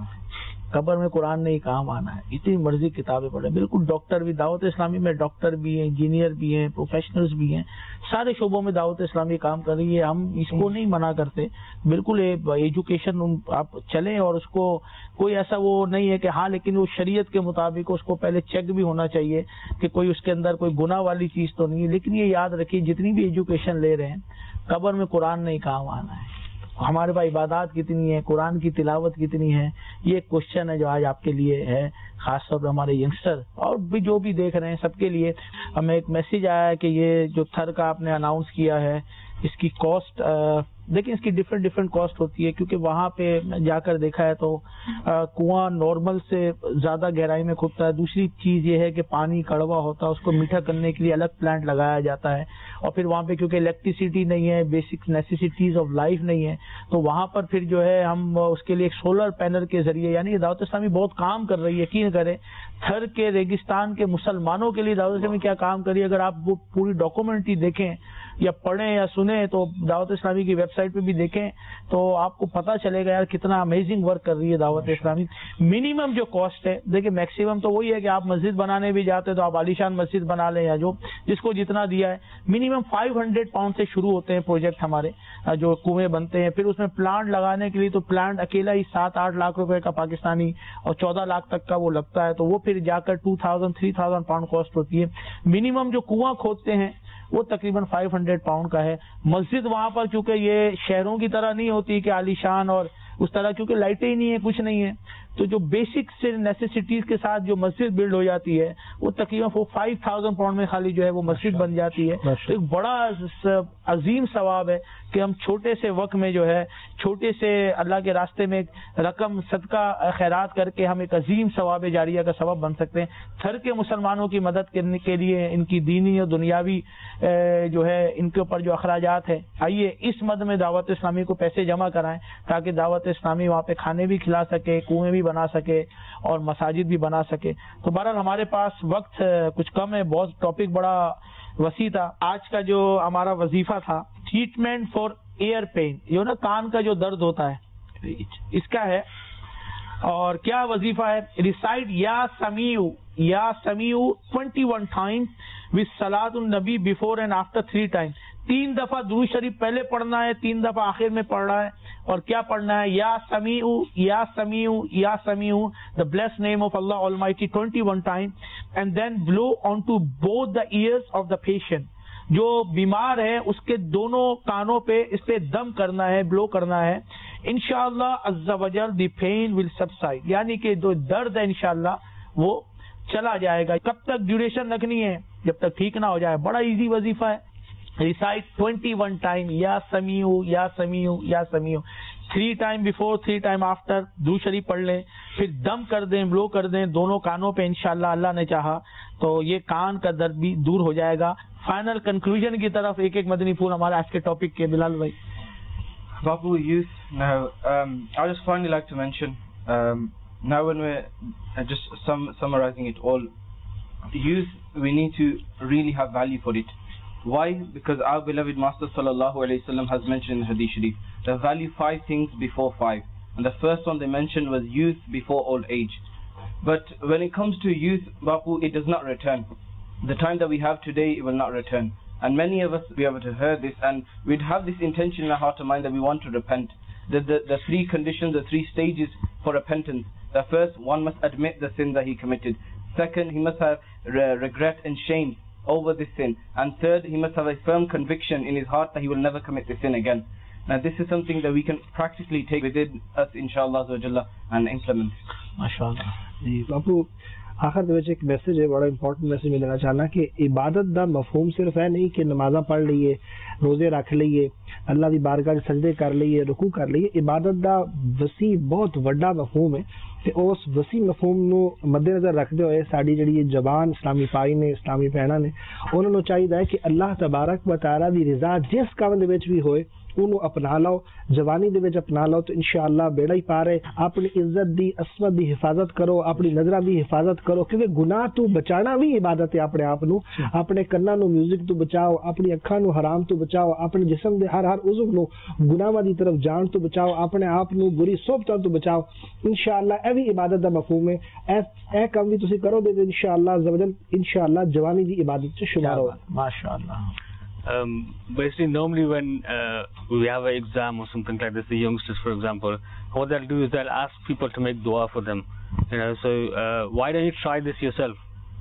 B: قبر میں قرآن نے ہی کام آنا ہے. اتنی مرضی کتابیں پڑھیں. بالکل ڈاکٹر بھی, دعوت اسلامی میں ڈاکٹر بھی ہیں, انجینئر بھی ہیں, پروفیشنلز بھی ہیں, سارے شعبوں میں دعوت اسلامی کام کر رہی ہے. ہم اس کو نہیں منع کرتے. بالکل ایجوکیشن آپ چلیں, اور اس کو کوئی ایسا وہ نہیں ہے کہ ہاں لیکن وہ شریعت کے مطابق اس کو پہلے چیک بھی ہونا چاہیے کہ کوئی اس کے اندر کوئی گناہ والی چیز تو نہیں ہے. لیکن یہ یاد رکھیے, جتنی بھی ایجوکیشن لے رہے ہیں, قبر میں قرآن نہیں کام آنا ہے. ہمارے پاس عبادات کتنی ہے, قرآن کی تلاوت کتنی ہے, یہ ایک کوشچن ہے جو آج آپ کے لیے ہے, خاص طور پہ ہمارے ینگسٹر اور بھی جو بھی دیکھ رہے ہیں سب کے لیے. ہمیں ایک میسیج آیا ہے کہ یہ جو تھر کا آپ نے اناؤنس کیا ہے, اس کی کاسٹ دیکھیں, اس کی ڈفرینٹ کاسٹ ہوتی ہے, کیونکہ وہاں پہ جا کر دیکھا ہے تو کنواں نارمل سے زیادہ گہرائی میں کھدتا ہے. دوسری چیز یہ ہے کہ پانی کڑوا ہوتا ہے, اس کو میٹھا کرنے کے لیے الگ پلانٹ لگایا جاتا ہے, اور پھر وہاں پہ کیونکہ الیکٹریسٹی نہیں ہے, بیسک نیسیسٹیز آف لائف نہیں ہے, تو وہاں پر پھر جو ہے ہم اس کے لیے ایک سولر پینل کے ذریعے, یعنی دعوت اسلامی بہت کام کر رہی ہے. یقین کریں, تھر کے ریگستان کے مسلمانوں کے لیے دعوت اسلامی کیا کام کری ہے. اگر آپ وہ پوری ڈاکومنٹری دیکھیں یا پڑھیں یا سنیں, تو دعوت اسلامی کی ویب سائٹ پہ بھی دیکھیں تو آپ کو پتہ چلے گا یار کتنا امیزنگ ورک کر رہی ہے دعوت اسلامی. منیمم جو کاسٹ ہے, دیکھیں میکسیمم تو وہی ہے کہ آپ مسجد بنانے بھی جاتے تو آپ عالیشان مسجد بنا لیں, یا جو جس کو جتنا دیا ہے. منیمم 500 پاؤنڈ سے شروع ہوتے ہیں پروجیکٹ ہمارے, جو کنویں بنتے ہیں. پھر اس میں پلانٹ لگانے کے لیے تو پلانٹ اکیلا ہی 7-8 لاکھ روپے کا پاکستانی اور 14 لاکھ تک کا وہ لگتا ہے, تو وہ پھر جا کر 2000-3000 پاؤنڈ کاسٹ ہوتی ہے. منیمم جو کنواں کھودتے ہیں وہ تقریباً 500 پاؤنڈ کا ہے. مسجد وہاں پر چونکہ یہ شہروں کی طرح نہیں ہوتی کہ عالیشان اور اس طرح, کیونکہ لائٹیں ہی نہیں ہیں, کچھ نہیں ہے, تو جو بیسک سے نیسیسٹیز کے ساتھ جو مسجد بلڈ ہو جاتی ہے وہ تقریباً 5000 پاؤنڈ میں خالی جو ہے وہ مسجد بن جاتی ہے. تو ایک بڑا عظیم ثواب ہے کہ ہم چھوٹے سے وقت میں جو ہے, چھوٹے سے اللہ کے راستے میں رقم صدقہ خیرات کر کے ہم ایک عظیم ثواب جاریہ کا سبب بن سکتے ہیں. تھر کے مسلمانوں کی مدد کرنے کے لیے, ان کی دینی اور دنیاوی جو ہے ان کے اوپر جو اخراجات ہے, آئیے اس مد میں دعوت اسلامی کو پیسے جمع کرائیں تاکہ دعوت اسلامی وہاں پہ کھانے بھی کھلا سکے, کنویں بھی بنا سکے اور مساجد بھی بنا سکے. تو بہرحال ہمارے پاس وقت کچھ کم ہے, بہت ٹاپک بڑا وسیع تھا. آج کا جو ہمارا وظیفہ تھا, ٹریٹمنٹ فار ایئر پین, جو نا کان کا جو درد ہوتا ہے اس کا ہے. اور کیا وظیفہ ہے؟ ریسائٹ یا سمیع 21 ٹائمز with صلاۃ النبی before and after 3 times. 3 دفعہ درود شریف پہلے پڑھنا ہے, 3 دفعہ آخر میں پڑھنا ہے. اور کیا پڑھنا ہے؟ یا سمیع the blessed name of Allah Almighty 21 times, and then blow onto both the ears of the patient. جو بیمار ہے اس کے دونوں کانوں پہ اس پہ دم کرنا ہے, بلو کرنا ہے. انشاءاللہ عز و جل the pain will subside, یعنی کہ جو درد ہے انشاءاللہ وہ چلا جائے گا. کب تک ڈیوریشن رکھنی ہے؟ جب تک ٹھیک نہ ہو جائے. بڑا ایزی وظیفہ ہے. ریسائٹ 21 ٹائم یا سمیع 3 ٹائم بفور 3 ٹائم آفٹر. درود شریف پڑھ لیں, پھر دم کر دیں, بلو کر دیں دونوں کانوں پہ. انشاءاللہ اللہ نے چاہا تو یہ کان کا درد بھی دور ہو جائے گا. فائنل کنکلوژن کی طرف ایک مدنی پھول ہمارے آج کے ٹاپک کے. بلال بھائی.
D: Babu, youth. Now, I would just finally like to mention, now when we're just summarizing it all, youth, we need to really have value for it. Why? Because our beloved Master Sallallahu Alaihi Wasallam has mentioned in the Hadith Sharif, they value 5 things before 5. And the first one they mentioned was youth before old age. But when it comes to youth, Bapu, it does not return. The time that we have today, it will not return. And many of us be able to hear this, and we'd have this intention in our heart and mind that we want to repent. The 3 conditions, the 3 stages for repentance. The first, one must admit the sin that he committed. Second, he must have regret and shame over this sin. And third, he must have a firm conviction in his heart that he will never commit this sin again. Now this is something that we can practically take within us, inshallah, and implement.
B: MashaAllah.
E: Bapu, آخر دے وچ ایک میسج ہے, بڑا امپورٹنٹ میسج میں دینا چاہنا کہ عبادت دا مفہوم صرف ہے نہیں کہ نمازاں پڑھ لئیے, روزے رکھ لئیے, اللہ دی بارگاہ وچ سجدے کر لئیے, رکوع کر لئیے. عبادت دا وسیع بہت وڈا مفہوم ہے تے اس وسیع مفہوم نو مد نظر رکھدے ہوئے ساڈی جڑی جوان اسلامی بھائی نے, اسلامی بہناں نے, انہاں نوں چاہیے کہ اللہ تبارک و تعالی دی رضا جس کام دے وچ بھی ہوئے انہوں اپنا لو, جوانی دے وچ اپنا لو تو انشاءاللہ بیڑا ہی پار ہے. اپنی عزت دی, عصمت دی حفاظت کرو, اپنی نظراں دی حفاظت کرو, کیونکہ گناہ تو بچانا بھی عبادت ہے. اپنے آپ نو, اپنے کناں نو میوزک تو بچاؤ, اپنی اکھاں نو حرام تو بچاؤ, اپنے جسم دے ہر عضو نو گناہاں دی طرف جان تو بچاؤ, اپنے آپ نو بری صحبتاں تو بچاؤ. انشاءاللہ اے بھی عبادت دا مفہوم ہے. اے کام بھی تسی کرو دے انشاءاللہ عزوجل انشاءاللہ جوانی دی عبادت سے شمار ہو.
B: ماشاءاللہ.
F: Basically, normally when we have an exam or something like this, the youngsters, for example, what they'll do is they'll ask people to make dua for them. So why don't you try this yourself?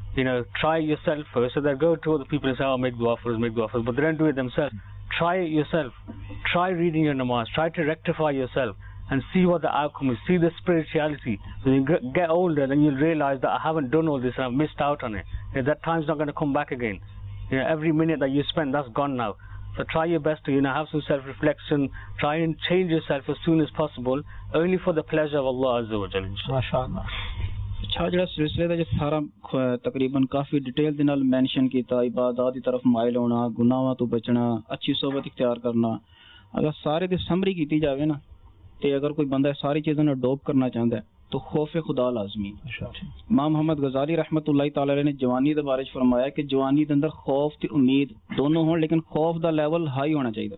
F: Try yourself first. So they'll go to other people and say, oh, make dua for us, make dua for us. But they don't do it themselves. Try it yourself. Try reading your namaz. Try to rectify yourself and see what the outcome is. See the spirituality. So you get older, then you'll realize that I haven't done all this and I've missed out on it. That time's not going to come back again. Every minute that you spend, that's gone now. So try your best to have some self-reflection. Try and change yourself as soon as possible, only for the pleasure of Allah Azza wa Jalla.
B: MashaAllah.
C: اچھا جڑا سلسلے دا جس سارا تقریباً کافی ڈیٹیل دے نال مینشن کیتا, عبادات دی طرف مائل ہونا, گناہاں تو بچنا, اچھی صحبت اختیار کرنا, اگر سارے دی سمری کیتی جاوے نا تے اگر کوئی بندہ ساری چیزوں نے اڈوپ کرنا چاہندا ہے تو خوف خدا لازمی. امام محمد غزالی رحمۃ اللہ تعالی علیہ نے جوانی دے بارے فرمایا کہ جوانی دے اندر خوف تے امید دونوں ہون, لیکن خوف دا لیول ہائی ہونا چاہیے.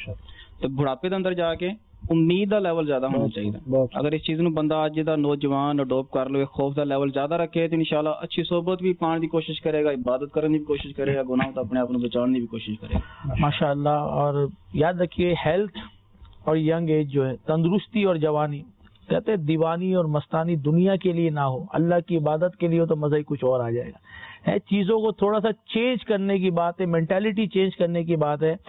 C: تے بڑھاپے دے اندر جا کے امید دا لیول زیادہ ہونا چاہیے. اگر اس چیز نو بندہ اج دا نوجوان اڈوپ کر لے, خوف دا لیول زیادہ رکھے تو انشاءاللہ اچھی صحبت بھی پان دی کوشش کرے گا, عبادت کرنے کی کوشش کرے گا, گناہ تو اپنے آپ کو بچانے کی کوشش کرے گا.
B: ماشاءاللہ. اور یاد رکھیے ہیلتھ اور ینگ ایج جو ہے, تندرستی اور جوانی, کہتے دیوانی اور مستانی دنیا کے لیے نہ ہو, اللہ کی عبادت کے لیے ہو تو مزہ ہی کچھ اور آ جائے گا. چیزوں کو تھوڑا سا چینج کرنے کی بات ہے, مینٹالٹی چینج کرنے کی بات ہے.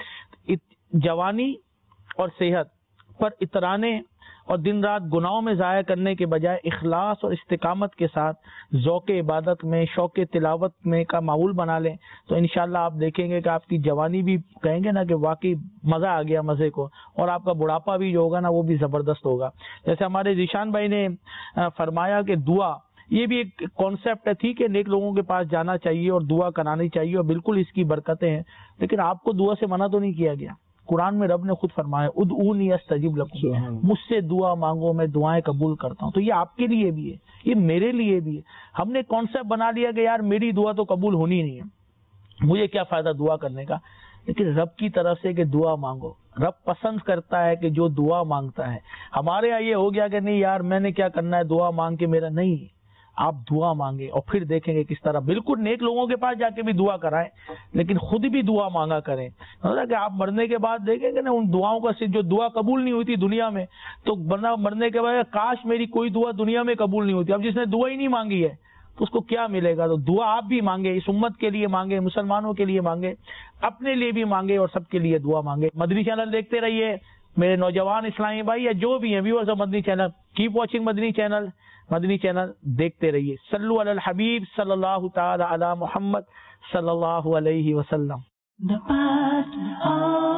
B: جوانی اور صحت پر اترانے اور دن رات گناہوں میں ضائع کرنے کے بجائے اخلاص اور استقامت کے ساتھ ذوق عبادت میں, شوق تلاوت میں کا ماحول بنا لیں تو انشاءاللہ آپ دیکھیں گے کہ آپ کی جوانی بھی کہیں گے نا کہ واقعی مزہ آ گیا مزے کو, اور آپ کا بڑھاپا بھی جو ہوگا نا وہ بھی زبردست ہوگا. جیسے ہمارے ذیشان بھائی نے فرمایا کہ دعا, یہ بھی ایک کانسیپٹ ہے, ٹھیک ہے نیک لوگوں کے پاس جانا چاہیے اور دعا کرانی چاہیے اور بالکل اس کی برکتیں ہیں, لیکن آپ کو دعا سے منع تو نہیں کیا گیا. قرآن میں رب نے خود فرمایا ادعونی استجب لکم, مجھ سے دعا مانگو میں دعائیں قبول کرتا ہوں. تو یہ آپ کے لیے بھی ہے, یہ میرے لیے بھی ہے. ہم نے کانسیپٹ بنا لیا کہ یار میری دعا تو قبول ہونی نہیں ہے, مجھے کیا فائدہ دعا کرنے کا, لیکن رب کی طرف سے کہ دعا مانگو. رب پسند کرتا ہے کہ جو دعا مانگتا ہے. ہمارے یہاں یہ ہو گیا کہ نہیں یار میں نے کیا کرنا ہے دعا مانگ کے, میرا نہیں. آپ دعا مانگے اور پھر دیکھیں گے کس طرح بالکل نیک لوگوں کے پاس جا کے بھی دعا کرائیں, لیکن خود بھی دعا مانگا کریں. کہ آپ مرنے کے بعد دیکھیں گے نا ان دعاؤں کا جو دعا قبول نہیں ہوئی تھی دنیا میں, تو بندہ مرنے کے بعد کاش میری کوئی دعا دنیا میں قبول نہیں ہوتی. اب جس نے دعا ہی نہیں مانگی ہے تو اس کو کیا ملے گا. تو دعا آپ بھی مانگے, اس امت کے لیے مانگے, مسلمانوں کے لیے مانگے, اپنے لیے بھی مانگے اور سب کے لیے دعا مانگے. مدنی چینل دیکھتے رہیے میرے نوجوان اسلامی بھائی یا جو بھی ہیں viewers of Madani channel, keep watching Madani channel. Madani channel دیکھتے رہیے. صلو علی الحبیب صلی اللہ تعالی علی محمد صلی اللہ علیہ وسلم.